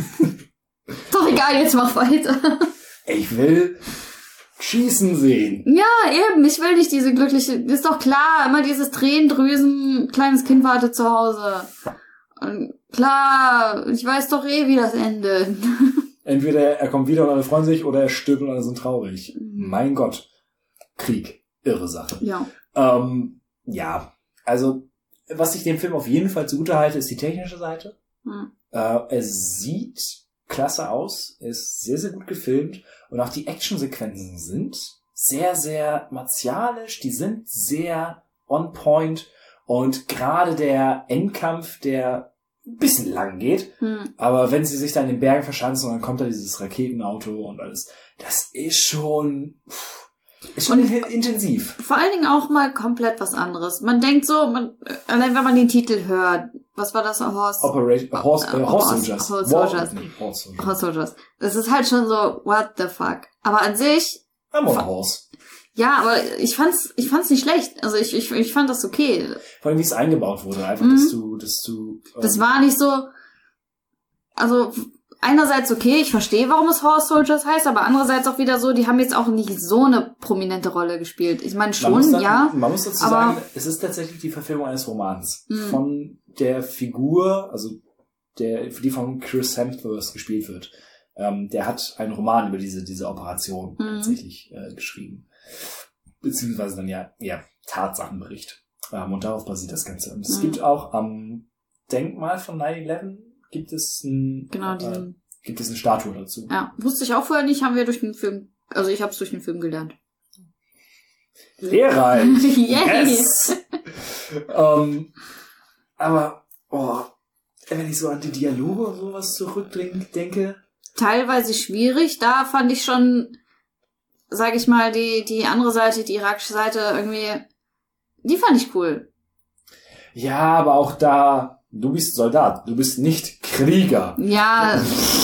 Doch egal, jetzt mach weiter. Ich will schießen sehen. Ja, eben. Ich will nicht diese glückliche... Ist doch klar, immer dieses Tränendrüsen, kleines Kind wartet zu Hause. Und klar, ich weiß doch eh, wie das endet. Entweder er kommt wieder und alle freuen sich, oder er stirbt und alle sind traurig. Mhm. Mein Gott. Krieg. Irre Sache. Ja. Ähm, ja, also was ich dem Film auf jeden Fall zugute halte, ist die technische Seite. Mhm. Äh, es sieht... klasse aus, ist sehr, sehr gut gefilmt und auch die Actionsequenzen sind sehr, sehr martialisch, die sind sehr on point und gerade der Endkampf, der ein bisschen lang geht, hm. aber wenn sie sich dann in den Bergen verschanzen und dann kommt da dieses Raketenauto und alles, das ist schon... Pff, ist schon und intensiv. Vor allen Dingen auch mal komplett was anderes. Man denkt so, man, allein wenn man den Titel hört, was war das? Horse, Operation, Horse, äh, Horse Soldiers. Horse Soldiers. Nee, Horse Soldiers. Horse Soldiers. Das ist halt schon so, what the fuck. Aber an sich... I'm on a horse. Ja, aber ich fand's, ich fand's nicht schlecht. Also ich, ich, ich fand das okay. Vor allem, wie es eingebaut wurde. Einfach, mhm. dass du, dass du... Ähm, das war nicht so... Also... einerseits okay, ich verstehe, warum es Horse Soldiers heißt, aber andererseits auch wieder so, die haben jetzt auch nicht so eine prominente Rolle gespielt. Ich meine schon, man dann, ja. Man muss dazu aber, sagen, es ist tatsächlich die Verfilmung eines Romans mh. von der Figur, also der, die von Chris Hemsworth gespielt wird. Ähm, der hat einen Roman über diese diese Operation mhm. tatsächlich äh, geschrieben. Beziehungsweise dann ja, ja Tatsachenbericht. Ähm, und darauf basiert das Ganze. Und es mhm. gibt auch am Denkmal von nine eleven gibt es ein, genau, äh, gibt es eine Statue dazu. Ja, wusste ich auch vorher nicht, haben wir durch den Film, also ich habe es durch den Film gelernt. Lehrreich! Yes! ähm, aber, oh, wenn ich so an die Dialoge und sowas zurückdenke. Teilweise schwierig, da fand ich schon, sag ich mal, die, die andere Seite, die irakische Seite irgendwie, die fand ich cool. Ja, aber auch da, du bist Soldat, du bist nicht Krieger. Ja,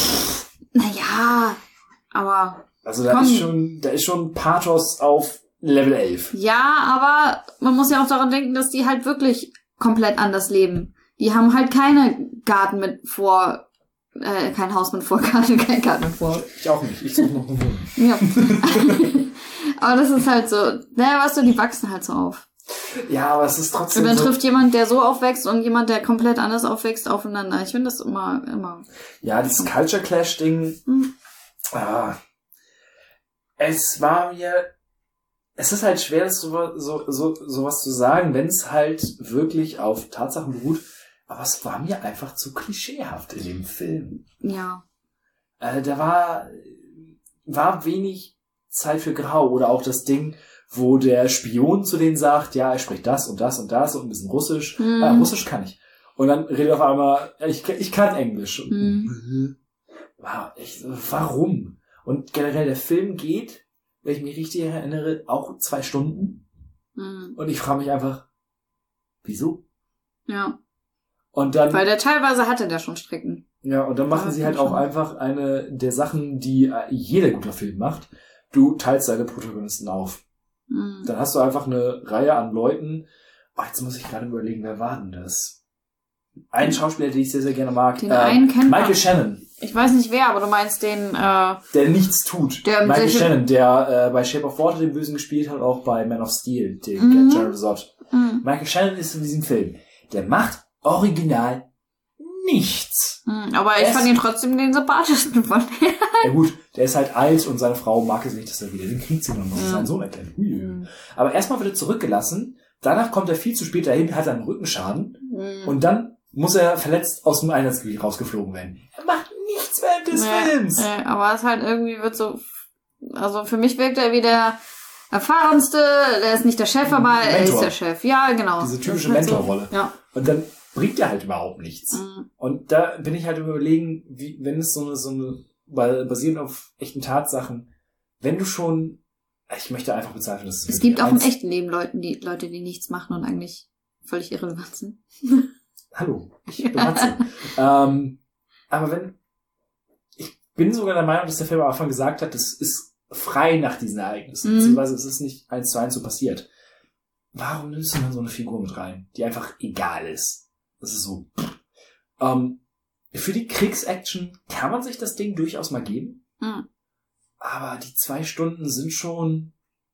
naja, aber... Also da komm. ist schon, da ist schon Pathos auf Level elf. Ja, aber man muss ja auch daran denken, dass die halt wirklich komplett anders leben. Die haben halt keine Garten mit vor, äh, kein Haus mit Vorgarten, kein Garten mit vor. Ich auch nicht, ich suche noch eine Wohnung. Ja. Aber das ist halt so, naja, weißt du, die wachsen halt so auf. Ja, aber es ist trotzdem und dann so, trifft jemand, der so aufwächst und jemand, der komplett anders aufwächst, aufeinander. Ich finde das immer, immer. Ja, dieses Culture Clash Ding, hm. ah, es war mir, es ist halt schwer, so, so, so, sowas zu sagen, wenn es halt wirklich auf Tatsachen beruht. Aber es war mir einfach zu klischeehaft in dem Film. Ja. Äh, da war, war wenig Zeit für Grau oder auch das Ding, wo der Spion zu denen sagt, ja, er spricht das und das und das und ein bisschen Russisch. Mhm. Äh, Russisch kann ich. Und dann redet er auf einmal, ich, ich kann Englisch. Mhm. Wow, echt, warum? Und generell, der Film geht, wenn ich mich richtig erinnere, auch zwei Stunden. Mhm. Und ich frage mich einfach, wieso? Ja. Und dann, weil der teilweise hatte der schon Strecken. Ja, und dann machen ja, sie halt auch schon. einfach eine der Sachen, die jeder guter Film macht. Du teilst deine Protagonisten auf. Mhm. Dann hast du einfach eine Reihe an Leuten. Oh, jetzt muss ich gerade überlegen, wer war denn das? Ein Schauspieler, den ich sehr, sehr gerne mag. Den äh, einen kennt Michael man. Shannon. Ich weiß nicht wer, aber du meinst den... Äh, der nichts tut. Der, Michael der Shannon, der äh, bei Shape of Water den Bösen gespielt hat, auch bei Man of Steel, den mhm. General Zod. Mhm. Michael Shannon ist in diesem Film. Der macht original nichts. Mhm, aber ich es fand ihn trotzdem den sympathischsten von denen. Ja gut, der ist halt alt und seine Frau mag es nicht, dass er wieder den Krieg zieht und muss mhm. seinen Sohn erkennen. Mhm. Aber erstmal wird er zurückgelassen, danach kommt er viel zu spät dahin, hat einen Rückenschaden mhm. und dann muss er verletzt aus dem Einsatzgebiet rausgeflogen werden. Er macht nichts während des ja, Films. Ja, aber es halt irgendwie wird so, also für mich wirkt er wie der erfahrenste, der ist nicht der Chef, aber Mentor. Er ist der Chef. Ja, genau. Diese typische Mentorrolle. So, ja. Und dann bringt er halt überhaupt nichts. Mhm. Und da bin ich halt überlegen, wie, wenn es so eine, so eine, weil basierend auf echten Tatsachen, wenn du schon, ich möchte einfach bezweifeln, dass es Es gibt auch im echten Leben Leute, die, Leute, die nichts machen und eigentlich völlig irrelevant sind. Hallo, ich bin Matze. ähm, aber wenn, ich bin sogar der Meinung, dass der Film am Anfang gesagt hat, das ist frei nach diesen Ereignissen, mhm. beziehungsweise es ist nicht eins zu eins so passiert. Warum nimmst du dann so eine Figur mit rein, die einfach egal ist? Das ist so. Ähm, für die Kriegsaction kann man sich das Ding durchaus mal geben. Mhm. Aber die zwei Stunden sind schon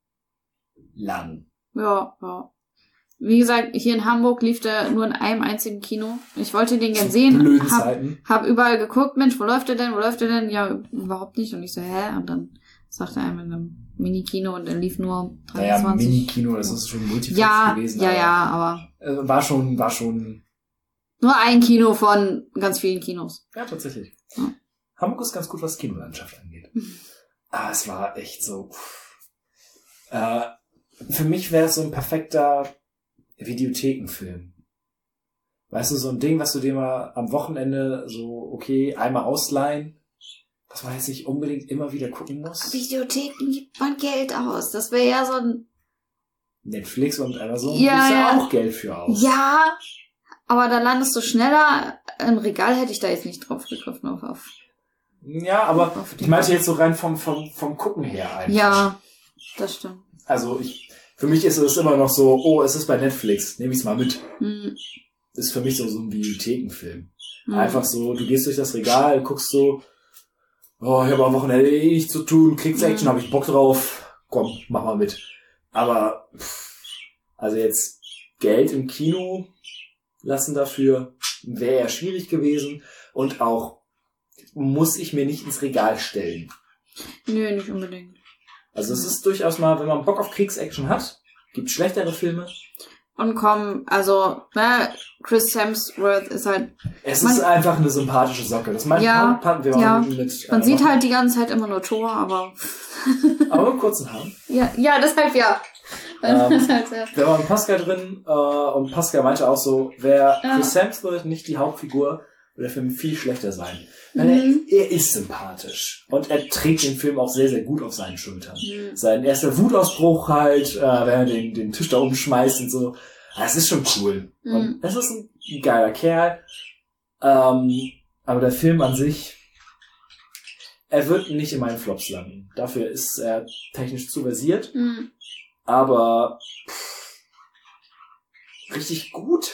lang. Ja, ja. Wie gesagt, hier in Hamburg lief der nur in einem einzigen Kino. Ich wollte den gern sehen. Blöden hab, Zeiten. hab überall geguckt, Mensch, wo läuft der denn? Wo läuft der denn? Ja, überhaupt nicht. Und ich so, hä? Und dann sagte er einem in einem Mini-Kino und er lief nur dreiundzwanzig. Naja, Mini-Kino, das ist schon Multiplex ja, gewesen. Ja, aber, ja, aber. Äh, war schon, war schon. Nur ein Kino von ganz vielen Kinos. Ja, tatsächlich. Ja. Hamburg ist ganz gut, was Kinolandschaft angeht. Aber es war echt so. Äh, für mich wäre es so ein perfekter Videothekenfilm. Weißt du, so ein Ding, was du dir mal am Wochenende so, okay, einmal ausleihen, was man jetzt nicht unbedingt immer wieder gucken muss. Videotheken gibt man Geld aus. Das wäre ja so ein... Netflix und Amazon ja, gibst ja ja auch Geld für aus. Ja, aber da landest du schneller. Im Regal hätte ich da jetzt nicht drauf gegriffen. Auf, auf, ja, aber auf ich meinte jetzt so rein vom, vom, vom Gucken her einfach. Ja, das stimmt. Also ich... Für mich ist es immer noch so, oh, es ist bei Netflix, nehme ich es mal mit. ist für mich so, so ein Bibliothekenfilm. Mhm. Einfach so, du gehst durch das Regal, guckst so, oh, ich habe am Wochenende eh nichts zu tun, Kriegsaction, mhm. habe ich Bock drauf, komm, mach mal mit. Aber, pff, also jetzt Geld im Kino lassen dafür wäre ja schwierig gewesen und auch muss ich mir nicht ins Regal stellen. Nö, nicht unbedingt. Also es ist durchaus mal, wenn man Bock auf Kriegsaction hat, gibt schlechtere Filme. Und komm, also, ne, Chris Hemsworth ist halt... Es man, ist einfach eine sympathische Socke. Das meint ja, man, wir ja. mit, man äh, sieht halt die ganze Zeit immer nur Thor, aber... aber mit kurzen Haaren. Ja, ja, deshalb ja. Ähm, da war ein Pascal drin äh, und Pascal meinte auch so, wäre ja. Chris Hemsworth nicht die Hauptfigur, würde der Film viel schlechter sein. Weil mhm. er, er ist sympathisch und er trägt den Film auch sehr, sehr gut auf seinen Schultern. Mhm. Sein erster Wutausbruch halt, äh, wenn er den, den Tisch da umschmeißt und so. Das ist schon cool. Mhm. Und es ist ein geiler Kerl. Ähm, aber der Film an sich, er wird nicht in meinen Flops landen. Dafür ist er technisch zu versiert. Mhm. Aber pff, richtig gut?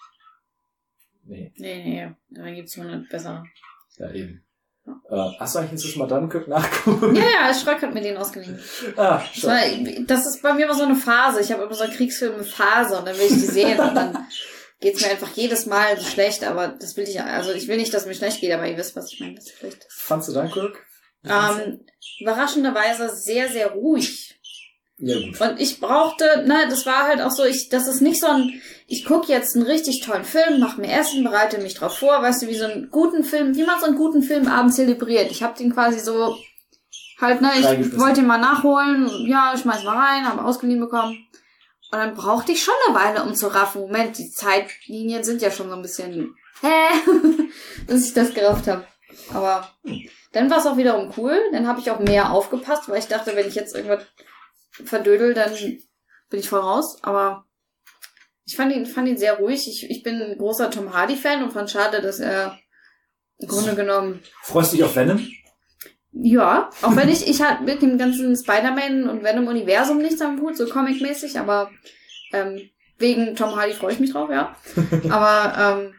Nee. Nee, nee, da gibt's hundert besser. Ja, eben. Ja. Äh, hast du eigentlich inzwischen mal Dunkirk nachgeguckt? Ja, ja, Schröck hat mir den ausgeliehen. Ah, das, war, das ist bei mir immer so eine Phase. Ich habe immer so eine Kriegsfilme-Phase und dann will ich die sehen und dann geht's mir einfach jedes Mal so schlecht, aber das will ich ja, also ich will nicht, dass es mir schlecht geht, aber ihr wisst, was ich meine. Das vielleicht. Fandst du Dunkirk? Ähm, überraschenderweise sehr, sehr ruhig. Ja, gut. Und ich brauchte, ne, das war halt auch so, ich, das ist nicht so ein, ich gucke jetzt einen richtig tollen Film, mache mir Essen, bereite mich drauf vor, weißt du, wie so einen guten Film, wie man so einen guten Filmabend zelebriert. Ich habe den quasi so, halt, ne, ich wollte ihn mal nachholen, ja, schmeiß mal rein, habe ausgeliehen bekommen. Und dann brauchte ich schon eine Weile, um zu raffen, Moment, die Zeitlinien sind ja schon so ein bisschen, hä, dass ich das gerafft habe. Aber dann war es auch wiederum cool, dann habe ich auch mehr aufgepasst, weil ich dachte, wenn ich jetzt irgendwas verdödel, dann bin ich voll raus. Aber ich fand ihn, fand ihn sehr ruhig. Ich, ich bin ein großer Tom Hardy-Fan und fand schade, dass er im Grunde genommen... Freust du dich auf Venom? Ja, auch wenn ich, ich hatte mit dem ganzen Spider-Man und Venom-Universum nichts am Hut, so comic-mäßig, aber ähm, wegen Tom Hardy freue ich mich drauf, ja. Aber ähm,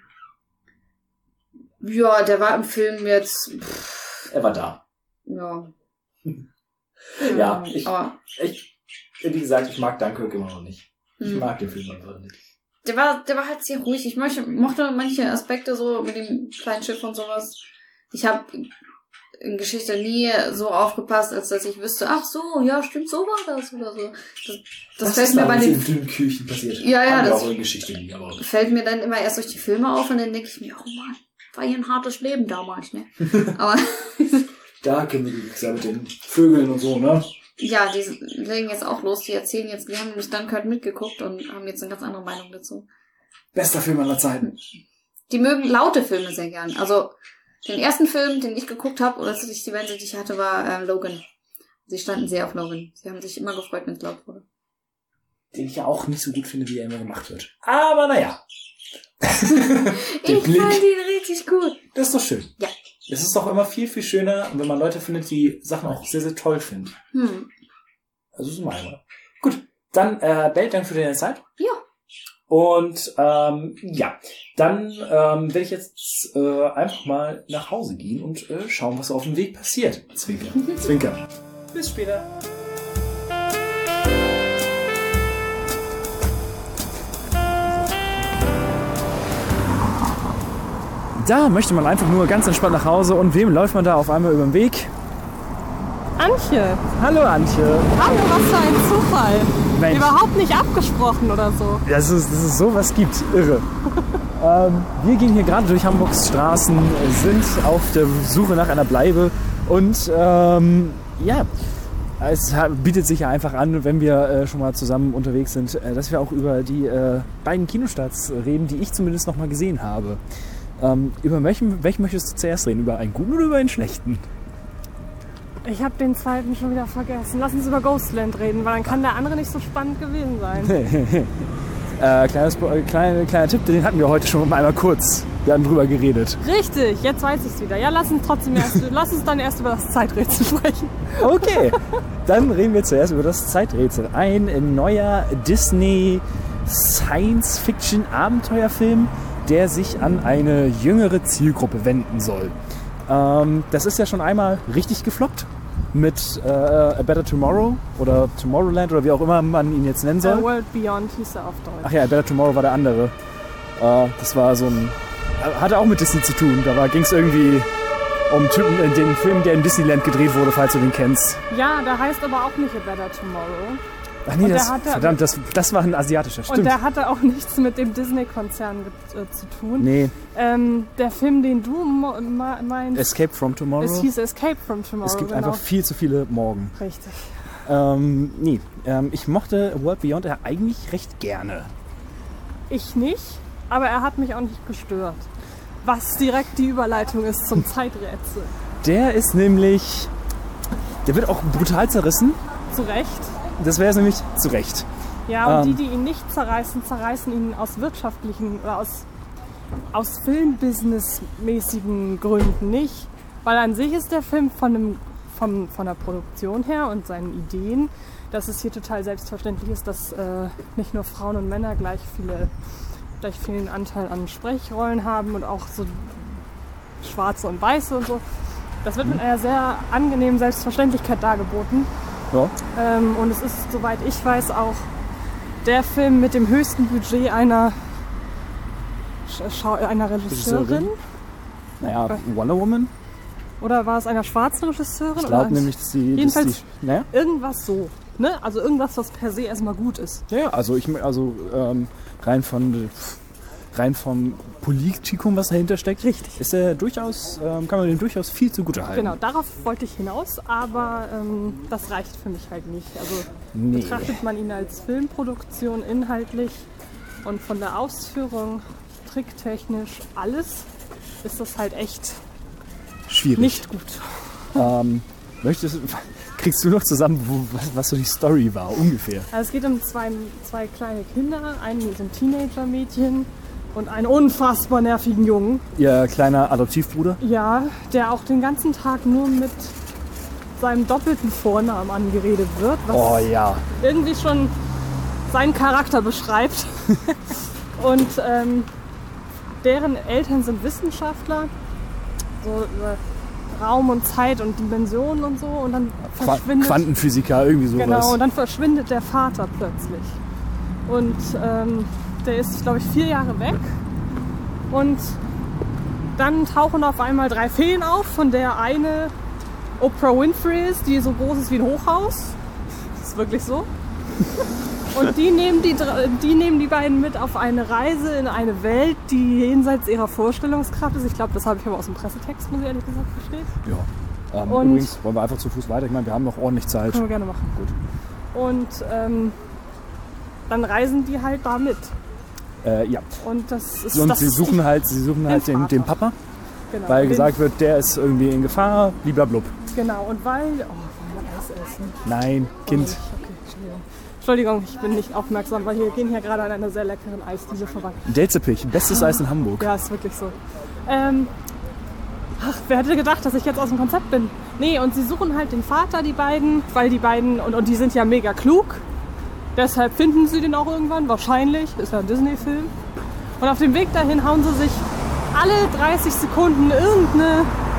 ja, der war im Film jetzt... Pff, er war da. Ja. Ja, ich, aber, ich, wie gesagt, ich mag Dunkirk immer noch nicht. Ich hm. mag den Film einfach nicht. Der war, der war halt sehr ruhig. Ich möchte, mochte manche Aspekte so mit dem kleinen Schiff und sowas. Ich habe in Geschichte nie so aufgepasst, als dass ich wüsste, ach so, ja, stimmt, so war das oder so. Das, das Was fällt ist mir bei den in dünnen Küchen passiert. Ja, ja, das das auch in Geschichte nie, aber fällt mir dann immer erst durch die Filme auf und dann denke ich mir, oh Mann, war hier ein hartes Leben damals, ne? Aber da können wir die mit den Vögeln und so, ne? Ja, die legen jetzt auch los, die erzählen jetzt, die haben nämlich Dunkirk mitgeguckt und haben jetzt eine ganz andere Meinung dazu. Bester Film aller Zeiten. Die mögen laute Filme sehr gern. Also den ersten Film, den ich geguckt habe, oder dass ich die Wende, die ich hatte, war äh, Logan. Sie standen sehr auf Logan. Sie haben sich immer gefreut, wenn es laut wurde. Den ich ja auch nicht so gut finde, wie er immer gemacht wird. Aber naja. Ich Blick. fand ihn richtig gut. Das ist doch schön. Ja. Es ist doch immer viel, viel schöner, wenn man Leute findet, die Sachen auch sehr, sehr toll finden. Hm. Also so meine Meinung. Gut, dann äh, Bell, danke für deine Zeit. Ja. Und ähm, ja, dann ähm, werde ich jetzt äh, einfach mal nach Hause gehen und äh, schauen, was auf dem Weg passiert. Zwinker, Zwinker. Bis später. Da möchte man einfach nur ganz entspannt nach Hause. Und wem läuft man da auf einmal über den Weg? Antje. Hallo Antje. Hallo, was für ein Zufall. Mensch. Überhaupt nicht abgesprochen oder so. Das ist, das ist sowas gibt. Irre. ähm, wir gehen hier gerade durch Hamburgs Straßen, sind auf der Suche nach einer Bleibe. Und ähm, ja, es bietet sich ja einfach an, wenn wir äh, schon mal zusammen unterwegs sind, äh, dass wir auch über die äh, beiden Kinostarts reden, die ich zumindest noch mal gesehen habe. Ähm, über welchen, welchen möchtest du zuerst reden? Über einen guten oder über einen schlechten? Ich habe den zweiten schon wieder vergessen. Lass uns über Ghostland reden, weil dann kann der andere nicht so spannend gewesen sein. äh, kleines, kleiner, kleiner Tipp, den hatten wir heute schon einmal kurz. Wir haben drüber geredet. Richtig, jetzt weiß ich es wieder. Ja, lass uns trotzdem erst, lass uns dann erst über das Zeiträtsel sprechen. Okay, dann reden wir zuerst über das Zeiträtsel. Ein neuer Disney Science-Fiction-Abenteuerfilm, der sich an eine jüngere Zielgruppe wenden soll. Ähm, das ist ja schon einmal richtig gefloppt mit äh, A Better Tomorrow oder Tomorrowland oder wie auch immer man ihn jetzt nennen soll. A World Beyond hieß er auf Deutsch. Ach ja, A Better Tomorrow war der andere. Äh, das war so ein... Hatte auch mit Disney zu tun. Da ging es irgendwie um Typen, in den Film, der in Disneyland gedreht wurde, falls du den kennst. Ja, der heißt aber auch nicht A Better Tomorrow. Ach nee, Und das, hatte, verdammt, das, das war ein asiatischer, stimmt. Und der hatte auch nichts mit dem Disney-Konzern äh, zu tun. Nee. Ähm, der Film, den du meinst... Escape from Tomorrow. Es hieß Escape from Tomorrow, Es gibt genau. einfach viel zu viele Morgen. Richtig. Ähm, nee, ähm, ich mochte A World Beyond ja eigentlich recht gerne. Ich nicht, aber er hat mich auch nicht gestört. Was direkt die Überleitung ist zum Zeiträtsel. Der ist nämlich... Der wird auch brutal zerrissen. Zu Recht. Das wäre es nämlich zu Recht. Ja, und Ähm. die, die ihn nicht zerreißen, zerreißen ihn aus wirtschaftlichen oder aus, aus Filmbusiness-mäßigen Gründen nicht. Weil an sich ist der Film von, einem, vom, von der Produktion her und seinen Ideen, dass es hier total selbstverständlich ist, dass äh, nicht nur Frauen und Männer gleich viele gleich vielen Anteil an Sprechrollen haben und auch so Schwarze und Weiße und so. Das wird mit einer sehr angenehmen Selbstverständlichkeit dargeboten. Ja. Ähm, und es ist, soweit ich weiß, auch der Film mit dem höchsten Budget einer, Schau einer Regisseurin. Naja, Wonder Woman. Oder war es einer schwarzen Regisseurin? Ich glaube nämlich, dass die... Jedenfalls dass die, naja. irgendwas so. Ne? Also irgendwas, was per se erstmal gut ist. Ja, ja, also ich also ähm, rein von rein vom Politikum, was dahinter steckt, Richtig. ist er durchaus, ähm, kann man dem durchaus viel zugute halten. Genau, darauf wollte ich hinaus, aber ähm, das reicht für mich halt nicht. Also Nee. betrachtet man ihn als Filmproduktion inhaltlich und von der Ausführung, tricktechnisch, alles, ist das halt echt Schwierig. nicht gut. Ähm, möchtest, kriegst du noch zusammen, wo, was, was so die Story war, ungefähr? Also es geht um zwei, zwei kleine Kinder, ein so ein Teenager-Mädchen und einen unfassbar nervigen Jungen. Ihr kleiner Adoptivbruder? Ja, der auch den ganzen Tag nur mit seinem doppelten Vornamen angeredet wird, was Oh ja. irgendwie schon seinen Charakter beschreibt. Und ähm, deren Eltern sind Wissenschaftler, so über Raum und Zeit und Dimensionen und so. Und dann verschwindet... Quantenphysiker, irgendwie sowas. Genau, und dann verschwindet der Vater plötzlich. Und ähm, der ist, glaube ich, vier Jahre weg. Und dann tauchen auf einmal drei Feen auf, von der eine Oprah Winfrey ist, die so groß ist wie ein Hochhaus. Das ist wirklich so. Und die nehmen die, die nehmen die beiden mit auf eine Reise in eine Welt, die jenseits ihrer Vorstellungskraft ist. Ich glaube, das habe ich aber aus dem Pressetext, muss ich ehrlich gesagt verstehen. Ja. Ähm, Und- übrigens wollen wir einfach zu Fuß weiter. Ich meine, wir haben noch ordentlich Zeit. Können wir gerne machen. Gut. Und ähm, dann reisen die halt da mit. Äh, ja. Und das ist Und das sie suchen halt, sie suchen halt den, Vater. den Papa, genau, weil den- gesagt wird, der ist irgendwie in Gefahr, blablabla. Genau, und weil... Oh, wollen wir Eis essen? Nein, Kind. Okay, Entschuldigung. Entschuldigung, ich bin nicht aufmerksam, weil wir gehen hier gerade an einer sehr leckeren Eisdiele vorbei. Delzepich, bestes Eis in Hamburg. Ja, ist wirklich so. Ähm, ach, wer hätte gedacht, dass ich jetzt aus dem Konzept bin? Nee, und sie suchen halt den Vater, die beiden, weil die beiden, und, und die sind ja mega klug. Deshalb finden sie den auch irgendwann, wahrscheinlich. Ist ja ein Disney-Film. Und auf dem Weg dahin hauen sie sich alle dreißig Sekunden irgendeine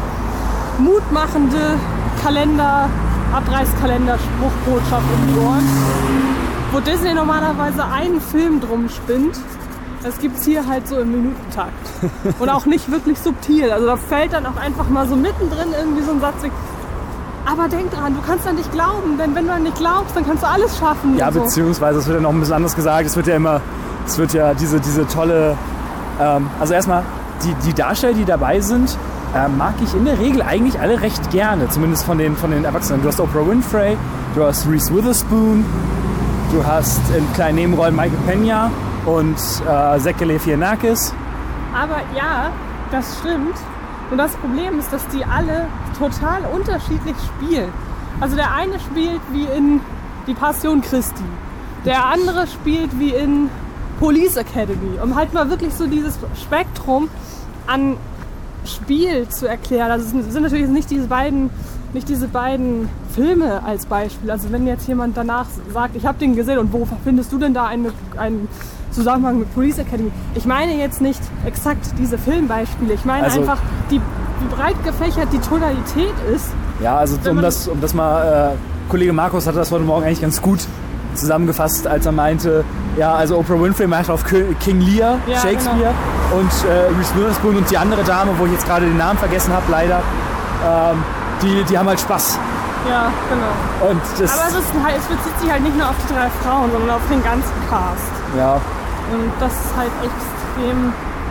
mutmachende Kalender, Abreißkalender, Spruchbotschaft um die Ohren, wo Disney normalerweise einen Film drum spinnt. Das gibt's hier halt so im Minutentakt. Und auch nicht wirklich subtil. Also da fällt dann auch einfach mal so mittendrin irgendwie so ein Satz wie, aber denk dran, du kannst an dich glauben, denn wenn du an dich glaubst, dann kannst du alles schaffen. Ja, und so. beziehungsweise es wird ja noch ein bisschen anders gesagt. Es wird ja immer, es wird ja diese, diese tolle, ähm, also erstmal die, die Darsteller, die dabei sind, äh, mag ich in der Regel eigentlich alle recht gerne, zumindest von den, von den Erwachsenen. Du hast Oprah Winfrey, du hast Reese Witherspoon, du hast in kleinen Nebenrollen Michael Peña und äh, Zach Galifianakis. Aber ja, das stimmt. Und das Problem ist, dass die alle total unterschiedlich spielen. Also der eine spielt wie in Die Passion Christi. Der andere spielt wie in Police Academy. Um halt mal wirklich so dieses Spektrum an Spiel zu erklären. Also es sind natürlich nicht diese beiden, nicht diese beiden Filme als Beispiel. Also wenn jetzt jemand danach sagt, ich habe den gesehen und wo findest du denn da eine, ein, Zusammenhang mit Police Academy. Ich meine jetzt nicht exakt diese Filmbeispiele. Ich meine also, einfach, die, wie breit gefächert die Tonalität ist. Ja, also um das, um das mal, äh, Kollege Markus hatte das heute Morgen eigentlich ganz gut zusammengefasst, als er meinte, ja, also Oprah Winfrey macht auf King Lear, ja, Shakespeare, genau. Und äh, Reese Witherspoon und die andere Dame, wo ich jetzt gerade den Namen vergessen habe, leider, ähm, die, die haben halt Spaß. Ja, genau. Und das aber es, ist halt, es bezieht sich halt nicht nur auf die drei Frauen, sondern auf den ganzen Cast. Ja. Und das ist halt extrem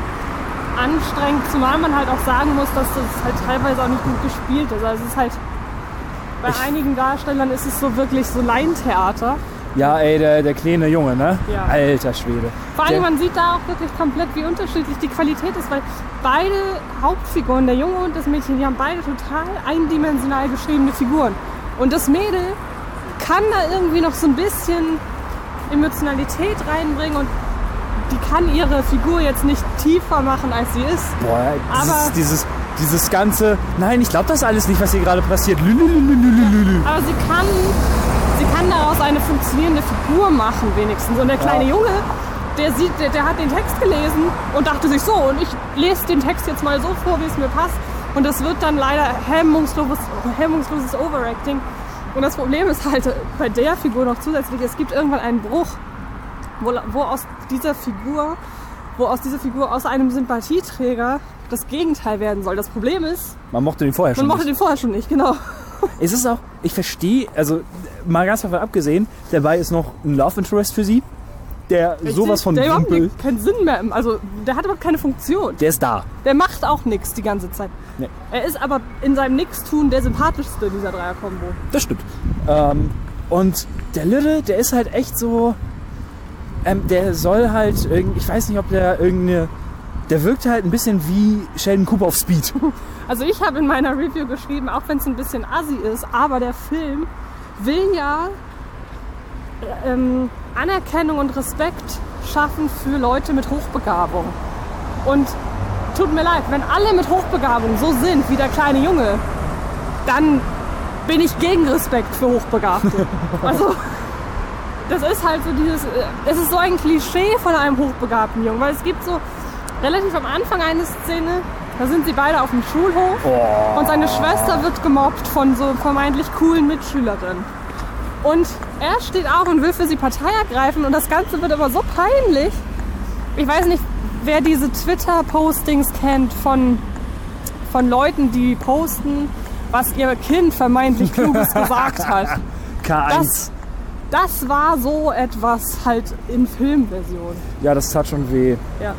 anstrengend, zumal man halt auch sagen muss, dass das halt teilweise auch nicht gut gespielt ist. Also es ist halt, bei ich einigen Darstellern ist es so wirklich so Laientheater. Ja, ey, der, der kleine Junge, ne? Ja. Alter Schwede. Vor allem, man sieht da auch wirklich komplett, wie unterschiedlich die Qualität ist, weil beide Hauptfiguren, der Junge und das Mädchen, die haben beide total eindimensional geschriebene Figuren. Und das Mädel kann da irgendwie noch so ein bisschen Emotionalität reinbringen und die kann ihre Figur jetzt nicht tiefer machen, als sie ist. Boah, dieses, aber dieses, dieses ganze, nein, ich glaube das alles nicht, was hier gerade passiert. Lülülülülülü. Aber sie kann, sie kann daraus eine funktionierende Figur machen wenigstens. Und der kleine ja. Junge, der sieht, der, der hat den Text gelesen und dachte sich so, und ich lese den Text jetzt mal so vor, wie es mir passt. Und das wird dann leider hemmungsloses, hemmungsloses Overacting. Und das Problem ist halt bei der Figur noch zusätzlich, es gibt irgendwann einen Bruch, wo, wo aus dieser Figur, wo aus dieser Figur aus einem Sympathieträger das Gegenteil werden soll. Das Problem ist, man mochte den vorher schon man mochte nicht. den vorher schon nicht, genau. Es ist auch, ich verstehe, also mal ganz davon abgesehen, dabei ist noch ein Love Interest für sie, der ich sowas von der simpel. überhaupt keinen Sinn mehr, also der hat überhaupt keine Funktion. Der ist da. Der macht auch nichts die ganze Zeit. Nee. Er ist aber in seinem Nichtstun der sympathischste dieser Dreier-Kombo. Das stimmt. Ähm, und der Little, der ist halt echt so, ähm, der soll halt, irgend, ich weiß nicht, ob der irgendeine, der wirkt halt ein bisschen wie Sheldon Cooper auf Speed. Also ich habe in meiner Review geschrieben, auch wenn es ein bisschen assi ist, aber der Film will ja ähm, Anerkennung und Respekt schaffen für Leute mit Hochbegabung. Und tut mir leid, wenn alle mit Hochbegabung so sind wie der kleine Junge, dann bin ich gegen Respekt für Hochbegabte. Also das ist halt so dieses, es ist so ein Klischee von einem hochbegabten Jungen, weil es gibt so relativ am Anfang eine Szene, da sind sie beide auf dem Schulhof oh. und seine Schwester wird gemobbt von so vermeintlich coolen Mitschülerinnen. Und er steht auf und will für sie Partei ergreifen und das Ganze wird aber so peinlich. Ich weiß nicht, wer diese Twitter-Postings kennt von, von Leuten, die posten, was ihr Kind vermeintlich Kluges gesagt hat. K eins. Das, das war so etwas halt in Filmversion. Ja, das tat schon weh. Ja.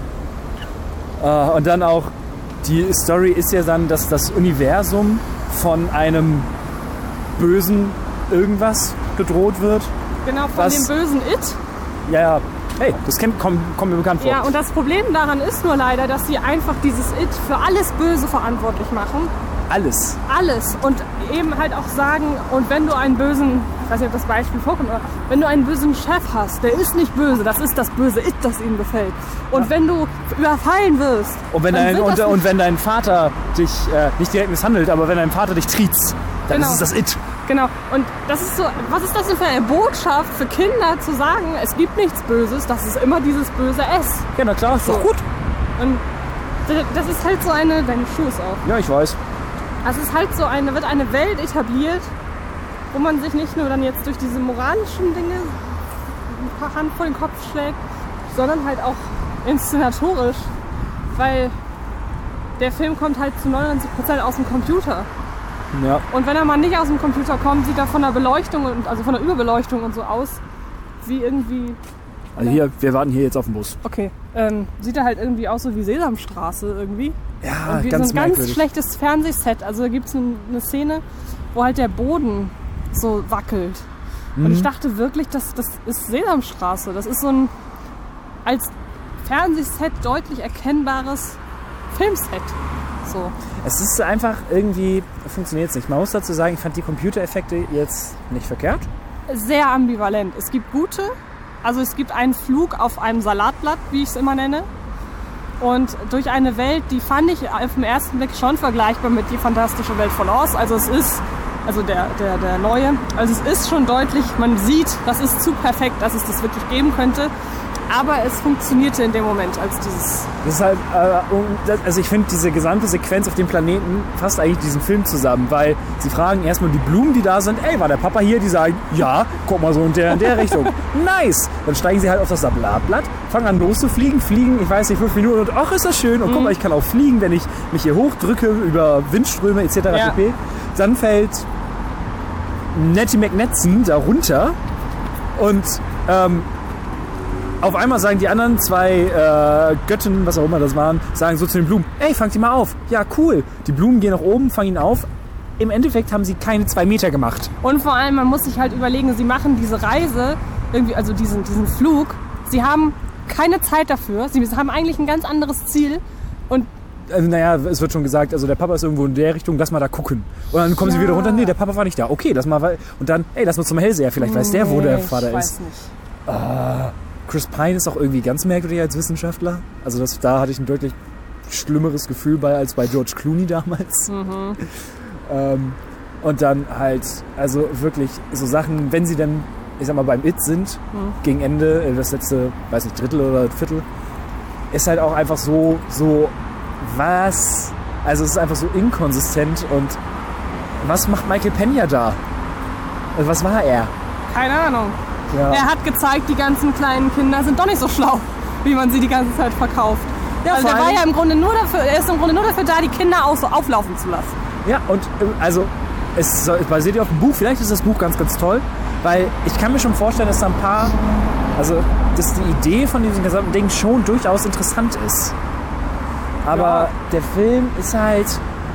Uh, und dann auch, die Story ist ja dann, dass das Universum von einem bösen irgendwas bedroht wird. Genau, von was, dem bösen It. Ja, ja. Hey, das kommt, kommt mir bekannt vor. Ja, und das Problem daran ist nur leider, dass sie einfach dieses It für alles Böse verantwortlich machen. Alles. Alles. Und eben halt auch sagen, und wenn du einen bösen, ich weiß nicht, ob das Beispiel vorkommt, aber wenn du einen bösen Chef hast, der ist nicht böse, das ist das böse It, das ihm gefällt. Und ja. wenn du überfallen wirst... Und wenn, dein, und, und wenn dein Vater dich äh, nicht direkt misshandelt, aber wenn dein Vater dich triezt, dann genau. ist es das It. Genau. Und das ist so, was ist das denn für eine Botschaft für Kinder zu sagen, es gibt nichts Böses, das ist immer dieses böse S. Ja, na klar, ist so. doch gut. Und das ist halt so eine... Deine Schuhe ist auf. Ja, ich weiß. Also es ist halt so eine, wird eine Welt etabliert, wo man sich nicht nur dann jetzt durch diese moralischen Dinge ein paar Hand vor den Kopf schlägt, sondern halt auch inszenatorisch, weil der Film kommt halt zu neunundneunzig Prozent aus dem Computer. Ja. Und wenn er mal nicht aus dem Computer kommt, sieht er von der Beleuchtung, und also von der Überbeleuchtung und so aus, wie irgendwie... Also hier, wir warten hier jetzt auf den Bus. Okay. Ähm, sieht er halt irgendwie aus so wie Sesamstraße irgendwie. Ja, wie ganz so ein merkwürdig. ganz schlechtes Fernsehset. Also da gibt es eine, eine Szene, wo halt der Boden so wackelt. Mhm. Und ich dachte wirklich, das, das ist Sesamstraße. Das ist so ein als Fernsehset deutlich erkennbares Filmset. So. Es ist einfach irgendwie, funktioniert es nicht. Man muss dazu sagen, ich fand die Computereffekte jetzt nicht verkehrt. Sehr ambivalent. Es gibt gute, also es gibt einen Flug auf einem Salatblatt, wie ich es immer nenne. Und durch eine Welt, die fand ich auf den ersten Blick schon vergleichbar mit Die fantastische Welt von Oz. Also es ist, also der, der, der neue, also es ist schon deutlich, man sieht, das ist zu perfekt, dass es das wirklich geben könnte. aber es funktionierte in dem Moment als dieses... Das ist halt, äh, um, das, also ich finde diese gesamte Sequenz auf dem Planeten fasst eigentlich diesen Film zusammen, weil sie fragen erstmal die Blumen, die da sind, ey, war der Papa hier? Die sagen, ja, guck mal so in der, in der Richtung. Nice! Dann steigen sie halt auf das Sablatblatt, fangen an loszufliegen, fliegen, ich weiß nicht, fünf Minuten und ach, ist das schön. Und mhm. guck mal, ich kann auch fliegen, wenn ich mich hier hochdrücke über Windströme et cetera Ja. pp. Dann fällt Nettie McNetzen da runter und ähm, auf einmal sagen die anderen zwei äh, Göttinnen, was auch immer das waren, sagen so zu den Blumen, ey, fangt die mal auf. Ja, cool. Die Blumen gehen nach oben, fangen ihn auf. Im Endeffekt haben sie keine zwei Meter gemacht. Und vor allem, man muss sich halt überlegen, sie machen diese Reise, irgendwie, also diesen, diesen Flug, sie haben keine Zeit dafür, sie haben eigentlich ein ganz anderes Ziel und Also, naja, es wird schon gesagt, also der Papa ist irgendwo in der Richtung, lass mal da gucken. Und dann kommen ja. sie wieder runter, nee, der Papa war nicht da. Okay, lass mal, und dann, ey, lass mal zum Hellseher, vielleicht weiß der, wo der Vater ich weiß ist. Nicht. Ah, Chris Pine ist auch irgendwie ganz merkwürdig als Wissenschaftler. Also das, da hatte ich ein deutlich schlimmeres Gefühl bei, als bei George Clooney damals. Mhm. ähm, und dann halt, also wirklich so Sachen, wenn sie dann, ich sag mal, beim It sind, mhm. gegen Ende, das letzte, weiß nicht, Drittel oder Viertel, ist halt auch einfach so, so, was? Also es ist einfach so inkonsistent und was macht Michael Pena da? Also was war er? Keine Ahnung. Ja. Er hat gezeigt, die ganzen kleinen Kinder sind doch nicht so schlau, wie man sie die ganze Zeit verkauft. Ja, also der war ja im Grunde nur dafür, er ist im Grunde nur dafür da, die Kinder auf, auflaufen zu lassen. Ja, und also es basiert ja auf dem Buch. Vielleicht ist das Buch ganz, ganz toll, weil ich kann mir schon vorstellen, dass da ein paar, also dass die Idee von diesem gesamten Ding schon durchaus interessant ist. Aber ja. der Film ist halt,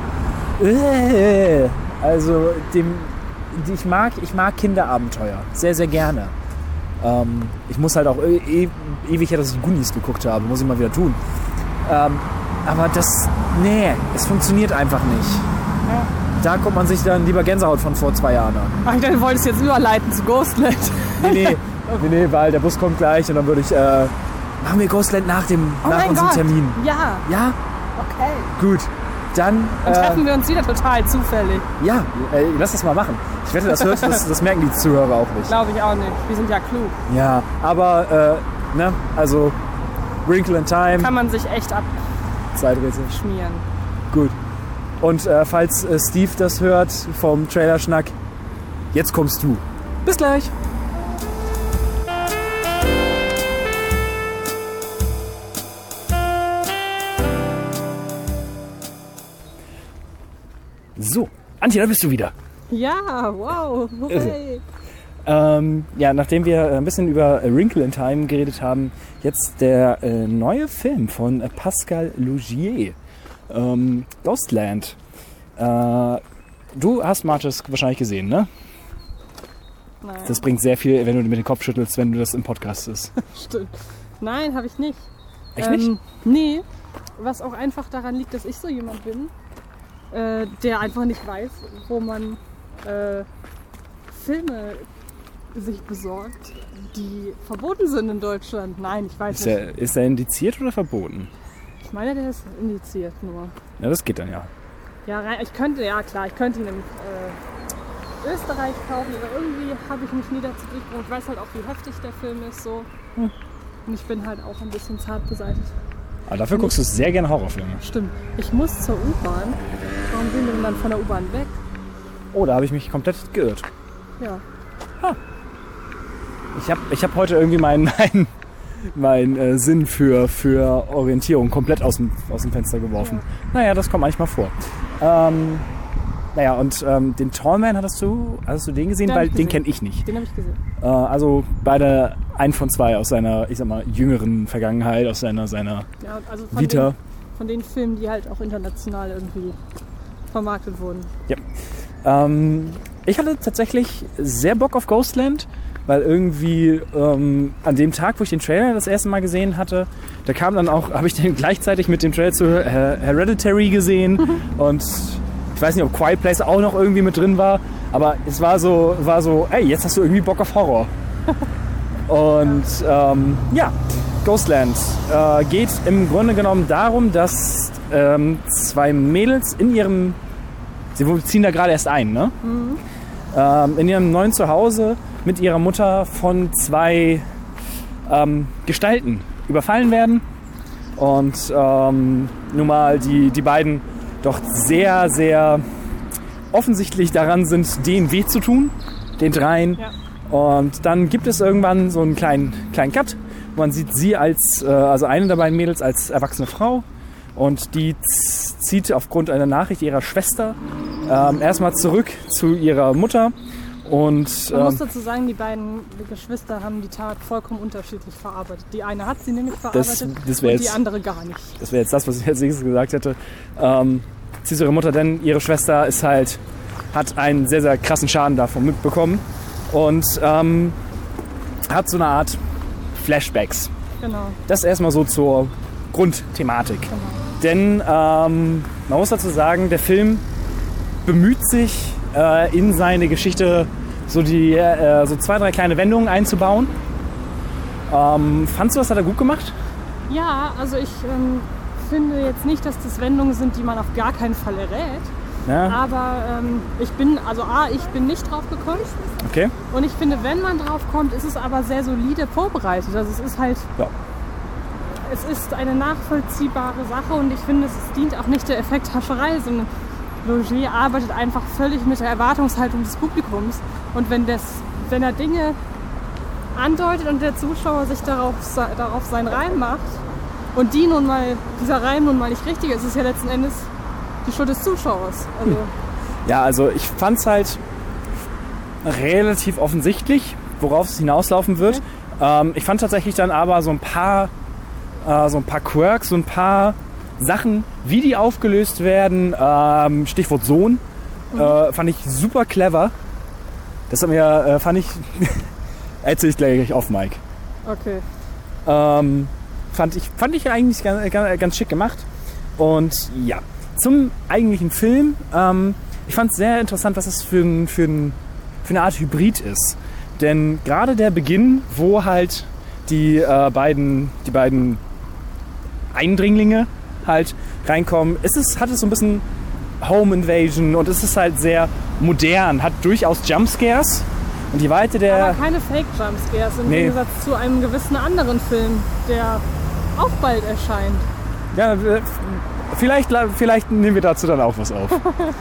äh, also dem, ich mag, ich mag Kinderabenteuer sehr, sehr gerne. Ähm, ich muss halt auch e- ewig her, dass ich Goonies geguckt habe, muss ich mal wieder tun. Ähm, aber das, nee, es funktioniert einfach nicht. Ja. Da guckt man sich dann lieber Gänsehaut von vor zwei Jahren an. Ach, ich dachte, du wolltest jetzt überleiten zu Ghostland. Nee, nee, nee, nee, weil der Bus kommt gleich und dann würde ich, äh, machen wir Ghostland nach dem, oh nach unserem Gott. Termin. Ja. Ja? Okay. Gut. Dann, Dann treffen äh, wir uns wieder total zufällig. Ja, äh, lass das mal machen. Ich wette, das, hört, das, das merken die Zuhörer auch nicht. Glaube ich auch nicht. Wir sind ja klug. Ja, aber, äh, ne, also Wrinkle in Time. Kann man sich echt Zeiträtsel. abschmieren. Gut. Und äh, falls äh, Steve das hört vom Trailerschnack, jetzt kommst du. Bis gleich. So, Antje, da bist du wieder. Ja, wow. Okay. Ähm, ja, nachdem wir ein bisschen über A Wrinkle in Time geredet haben, jetzt der äh, neue Film von äh, Pascal Laugier, ähm, Ghostland. Äh, du hast Martis wahrscheinlich gesehen, ne? Nein. Das bringt sehr viel, wenn du mit dem Kopf schüttelst, wenn du das im Podcast ist. Stimmt. Nein, habe ich nicht. Echt nicht? Ähm, nee, was auch einfach daran liegt, dass ich so jemand bin, äh, der einfach nicht weiß, wo man äh, Filme sich besorgt, die verboten sind in Deutschland. Nein, ich weiß ist nicht. Er, ist er indiziert oder verboten? Ich meine, der ist indiziert nur. Ja, das geht dann ja. Ja, ich könnte, ja klar, ich könnte ihn in äh, Österreich kaufen, aber irgendwie habe ich mich nie dazu durchgebracht. Ich weiß halt auch, wie heftig der Film ist so. Hm. Und ich bin halt auch ein bisschen zart beseitigt. Aber dafür guckst du sehr gerne Horrorfilme. Stimmt. Ich muss zur U-Bahn. Warum sind wir denn dann von der U-Bahn weg? Oh, da habe ich mich komplett geirrt. Ja. Ha. Ich habe ich hab heute irgendwie meinen mein, mein, äh, Sinn für, für Orientierung komplett aus dem, aus dem Fenster geworfen. Ja. Naja, das kommt manchmal vor. Ähm, naja, und ähm, den Tallman hattest du, hast du den gesehen? Den Weil den den kenne ich nicht. Den habe ich gesehen. Äh, also beide ein von zwei aus seiner, ich sag mal, jüngeren Vergangenheit, aus seiner, seiner ja, also von Vita. Den, von den Filmen, die halt auch international irgendwie vermarktet wurden. Ja. Ähm, ich hatte tatsächlich sehr Bock auf Ghostland, weil irgendwie ähm, an dem Tag, wo ich den Trailer das erste Mal gesehen hatte, da kam dann auch, habe ich den gleichzeitig mit dem Trailer zu Her- Hereditary gesehen und ich weiß nicht, ob Quiet Place auch noch irgendwie mit drin war, aber es war so, war so, ey, jetzt hast du irgendwie Bock auf Horror. Und ähm, ja, Ghostland äh, geht im Grunde genommen darum, dass ähm, zwei Mädels in ihrem, sie ziehen da gerade erst ein, ne? Mhm. Ähm, in ihrem neuen Zuhause mit ihrer Mutter von zwei ähm, Gestalten überfallen werden und ähm, nun mal die, die beiden doch sehr, sehr offensichtlich daran sind, denen weh zu tun, den dreien. Ja. Und dann gibt es irgendwann so einen kleinen, kleinen Cut. Man sieht sie als, äh, also eine der beiden Mädels als erwachsene Frau und die z- zieht aufgrund einer Nachricht ihrer Schwester ähm, erstmal zurück zu ihrer Mutter. Und, Man ähm, muss dazu sagen, die beiden Geschwister haben die Tat vollkommen unterschiedlich verarbeitet. Die eine hat sie nämlich verarbeitet das, das und jetzt, die andere gar nicht. Das wäre jetzt das, was ich als nächstes gesagt hätte. Ähm, sie ist ihre Mutter, denn ihre Schwester ist halt, hat einen sehr, sehr krassen Schaden davon mitbekommen und ähm, hat so eine Art Flashbacks. Genau. Das erstmal so zur Grundthematik. Genau. Denn ähm, man muss dazu sagen, der Film bemüht sich äh, in seine Geschichte so, die, äh, so zwei, drei kleine Wendungen einzubauen. Ähm, fandst du, das hat er gut gemacht? Ja, also ich ähm, finde jetzt nicht, dass das Wendungen sind, die man auf gar keinen Fall errät. Ja. Aber ähm, ich bin, also A, ich bin nicht drauf gekommen. Okay. Und ich finde, wenn man drauf kommt, ist es aber sehr solide vorbereitet. Also es ist halt, ja. es ist eine nachvollziehbare Sache und ich finde, es dient auch nicht der Effekthascherei, sondern Laugier arbeitet einfach völlig mit der Erwartungshaltung des Publikums. Und wenn, das, wenn er Dinge andeutet und der Zuschauer sich darauf, darauf seinen Reim macht und die nun mal, dieser Reim nun mal nicht richtig ist, ist es ja letzten Endes die Schuld des Zuschauers. Also ja, also ich fand es halt relativ offensichtlich, worauf es hinauslaufen wird. Okay. Ähm, ich fand tatsächlich dann aber so ein paar, äh, so ein paar Quirks, so ein paar Sachen, wie die aufgelöst werden, ähm, Stichwort Sohn, mhm. äh, fand ich super clever. Das hat mir, äh, fand ich, erzähl ich gleich auf, Mike. Okay. Ähm, fand ich, fand ich eigentlich ganz, ganz, ganz schick gemacht. Und ja, zum eigentlichen Film. Ähm, ich fand es sehr interessant, was es für, ein, für, ein, für eine Art Hybrid ist. Denn gerade der Beginn, wo halt die, äh, beiden, die beiden Eindringlinge halt reinkommen, ist es, hat es so ein bisschen Home Invasion und es ist halt sehr modern, hat durchaus Jumpscares. Und die Weite der... Aber keine Fake-Jumpscares im nee. Gegensatz zu einem gewissen anderen Film, der auch bald erscheint. Ja, vielleicht, vielleicht nehmen wir dazu dann auch was auf.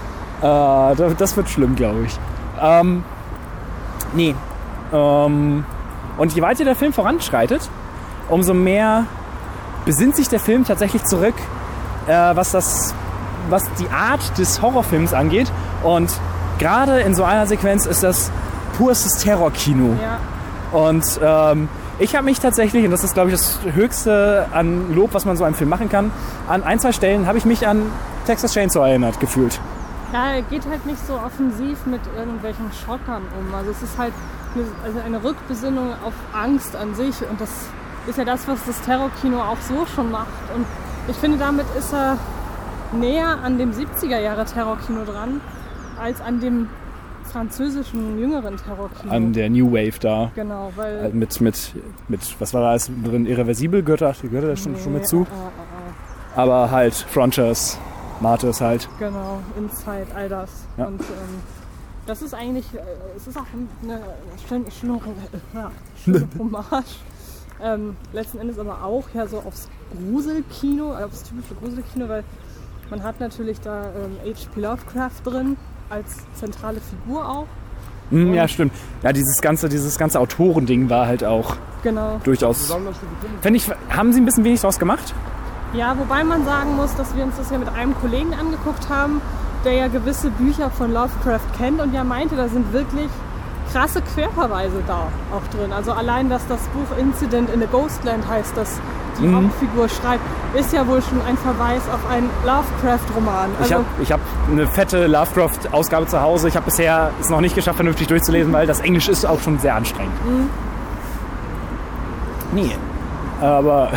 äh, das wird schlimm, glaube ich. Ähm, nee. Ähm, und je weiter der Film voranschreitet, umso mehr besinnt sich der Film tatsächlich zurück, äh, was, das, was die Art des Horrorfilms angeht. Und gerade in so einer Sequenz ist das purstes Terrorkino. Ja. Und ähm, ich habe mich tatsächlich, und das ist, glaube ich, das Höchste an Lob, was man so einem Film machen kann, an ein, zwei Stellen habe ich mich an Texas Chainsaw erinnert gefühlt. Ja, er geht halt nicht so offensiv mit irgendwelchen Schockern um. Also es ist halt eine, also eine Rückbesinnung auf Angst an sich. Und das ist ja das, was das Terrorkino auch so schon macht. Und ich finde, damit ist er näher an dem siebziger-Jahre-Terrorkino dran, als an dem französischen jüngeren Terrorkino. An der New Wave da. Genau, weil... Mit, mit, mit was war da alles drin? Irreversibel? Gehört da, gehört da schon, nee, schon mit zu? Ah, ah, ah. Aber halt Frontiers, Martyrs halt. Genau, Inside, all das. Ja. Und ähm, das ist eigentlich, äh, es ist auch eine schöne, schöne, ja, schöne Hommage. ähm, letzten Endes aber auch ja so aufs Gruselkino, äh, aufs typische Gruselkino, weil man hat natürlich da ähm, H P Lovecraft drin, als zentrale Figur auch. Mm, ja, stimmt. Ja, dieses ganze, dieses ganze Autorending war halt auch genau. durchaus... Find ich, haben sie ein bisschen wenig draus gemacht? Ja, wobei man sagen muss, dass wir uns das ja mit einem Kollegen angeguckt haben, der ja gewisse Bücher von Lovecraft kennt und ja meinte, da sind wirklich krasse Querverweise da auch drin. Also allein, dass das Buch Incident in a Ghostland heißt, das die mhm. Hauptfigur schreibt, ist ja wohl schon ein Verweis auf einen Lovecraft-Roman. Also ich habe ich hab eine fette Lovecraft-Ausgabe zu Hause. Ich habe bisher es noch nicht geschafft, vernünftig durchzulesen, weil das Englisch ist auch schon sehr anstrengend. Mhm. Nee. Aber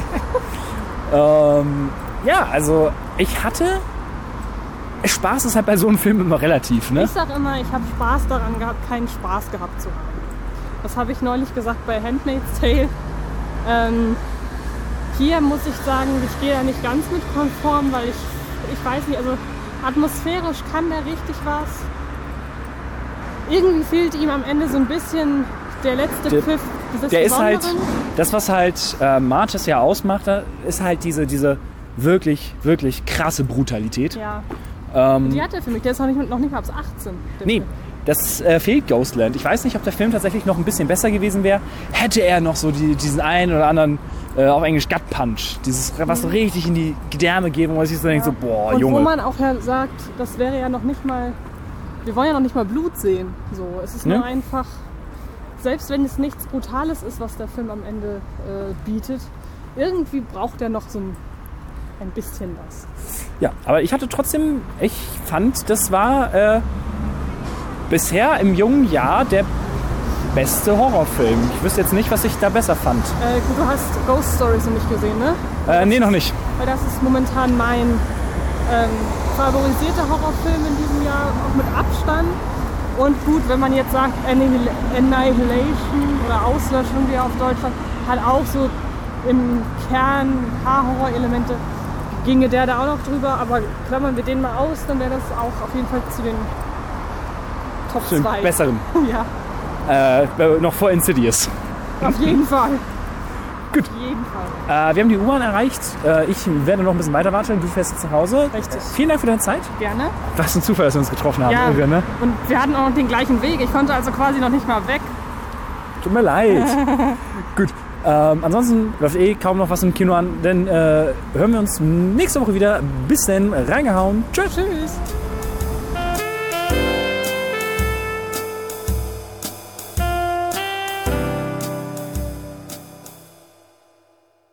ähm, ja, also ich hatte... Spaß ist halt bei so einem Film immer relativ, ne? Ich sag immer, ich habe Spaß daran gehabt, keinen Spaß gehabt zu haben. Das habe ich neulich gesagt bei Handmaid's Tale. Ähm, hier muss ich sagen, ich gehe da nicht ganz mit konform, weil ich, ich weiß nicht, also atmosphärisch kann der richtig was. Irgendwie fehlt ihm am Ende so ein bisschen der letzte der, Pfiff Das der ist halt, Besondere? das was halt äh, Martyrs ja ausmacht, ist halt diese, diese wirklich, wirklich krasse Brutalität. Ja. Ähm, Die hat der für mich, der ist noch nicht, noch nicht mal ab achtzehn. nee, Film. das äh, fehlt Ghostland. Ich weiß nicht, ob der Film tatsächlich noch ein bisschen besser gewesen wäre. Hätte er noch so die, diesen einen oder anderen, äh, auf Englisch Gut Punch, dieses, was so richtig in die Gedärme geht, wo man sich so denkt, so, boah, Und Junge. wo man auch ja sagt, das wäre ja noch nicht mal, wir wollen ja noch nicht mal Blut sehen. So, es ist Ne? nur einfach, selbst wenn es nichts Brutales ist, was der Film am Ende äh, bietet, irgendwie braucht er noch so ein, ein bisschen was. Ja, aber ich hatte trotzdem, ich fand, das war äh, bisher im jungen Jahr der beste Horrorfilm. Ich wüsste jetzt nicht, was ich da besser fand. Äh, gut, du hast Ghost Stories noch nicht gesehen, ne? Äh, nee, noch nicht. Weil das ist momentan mein ähm, favorisierter Horrorfilm in diesem Jahr, auch mit Abstand. Und gut, wenn man jetzt sagt Annihil- Annihilation oder Auslöschung, wie er auf Deutsch sagt, hat auch so im Kern ein paar Horrorelemente, ginge der da auch noch drüber, aber klammern wir den mal aus, dann wäre das auch auf jeden Fall zu den Top Zu den zwei. besseren. Ja, Äh, noch vor Insidious. auf jeden Fall. Gut. Auf jeden Fall. Äh, wir haben die U-Bahn erreicht. Äh, ich werde noch ein bisschen weiter warten. Du fährst jetzt nach Hause. Richtig. Vielen Dank für deine Zeit. Gerne. Was ein Zufall, dass wir uns getroffen haben. Ja, Irgendwann, ne? und wir hatten auch noch den gleichen Weg. Ich konnte also quasi noch nicht mal weg. Tut mir leid. Gut. Ähm, ansonsten läuft eh kaum noch was im Kino an. Dann äh, hören wir uns nächste Woche wieder. Bis dann. Reingehauen. Tschüss. Tschüss.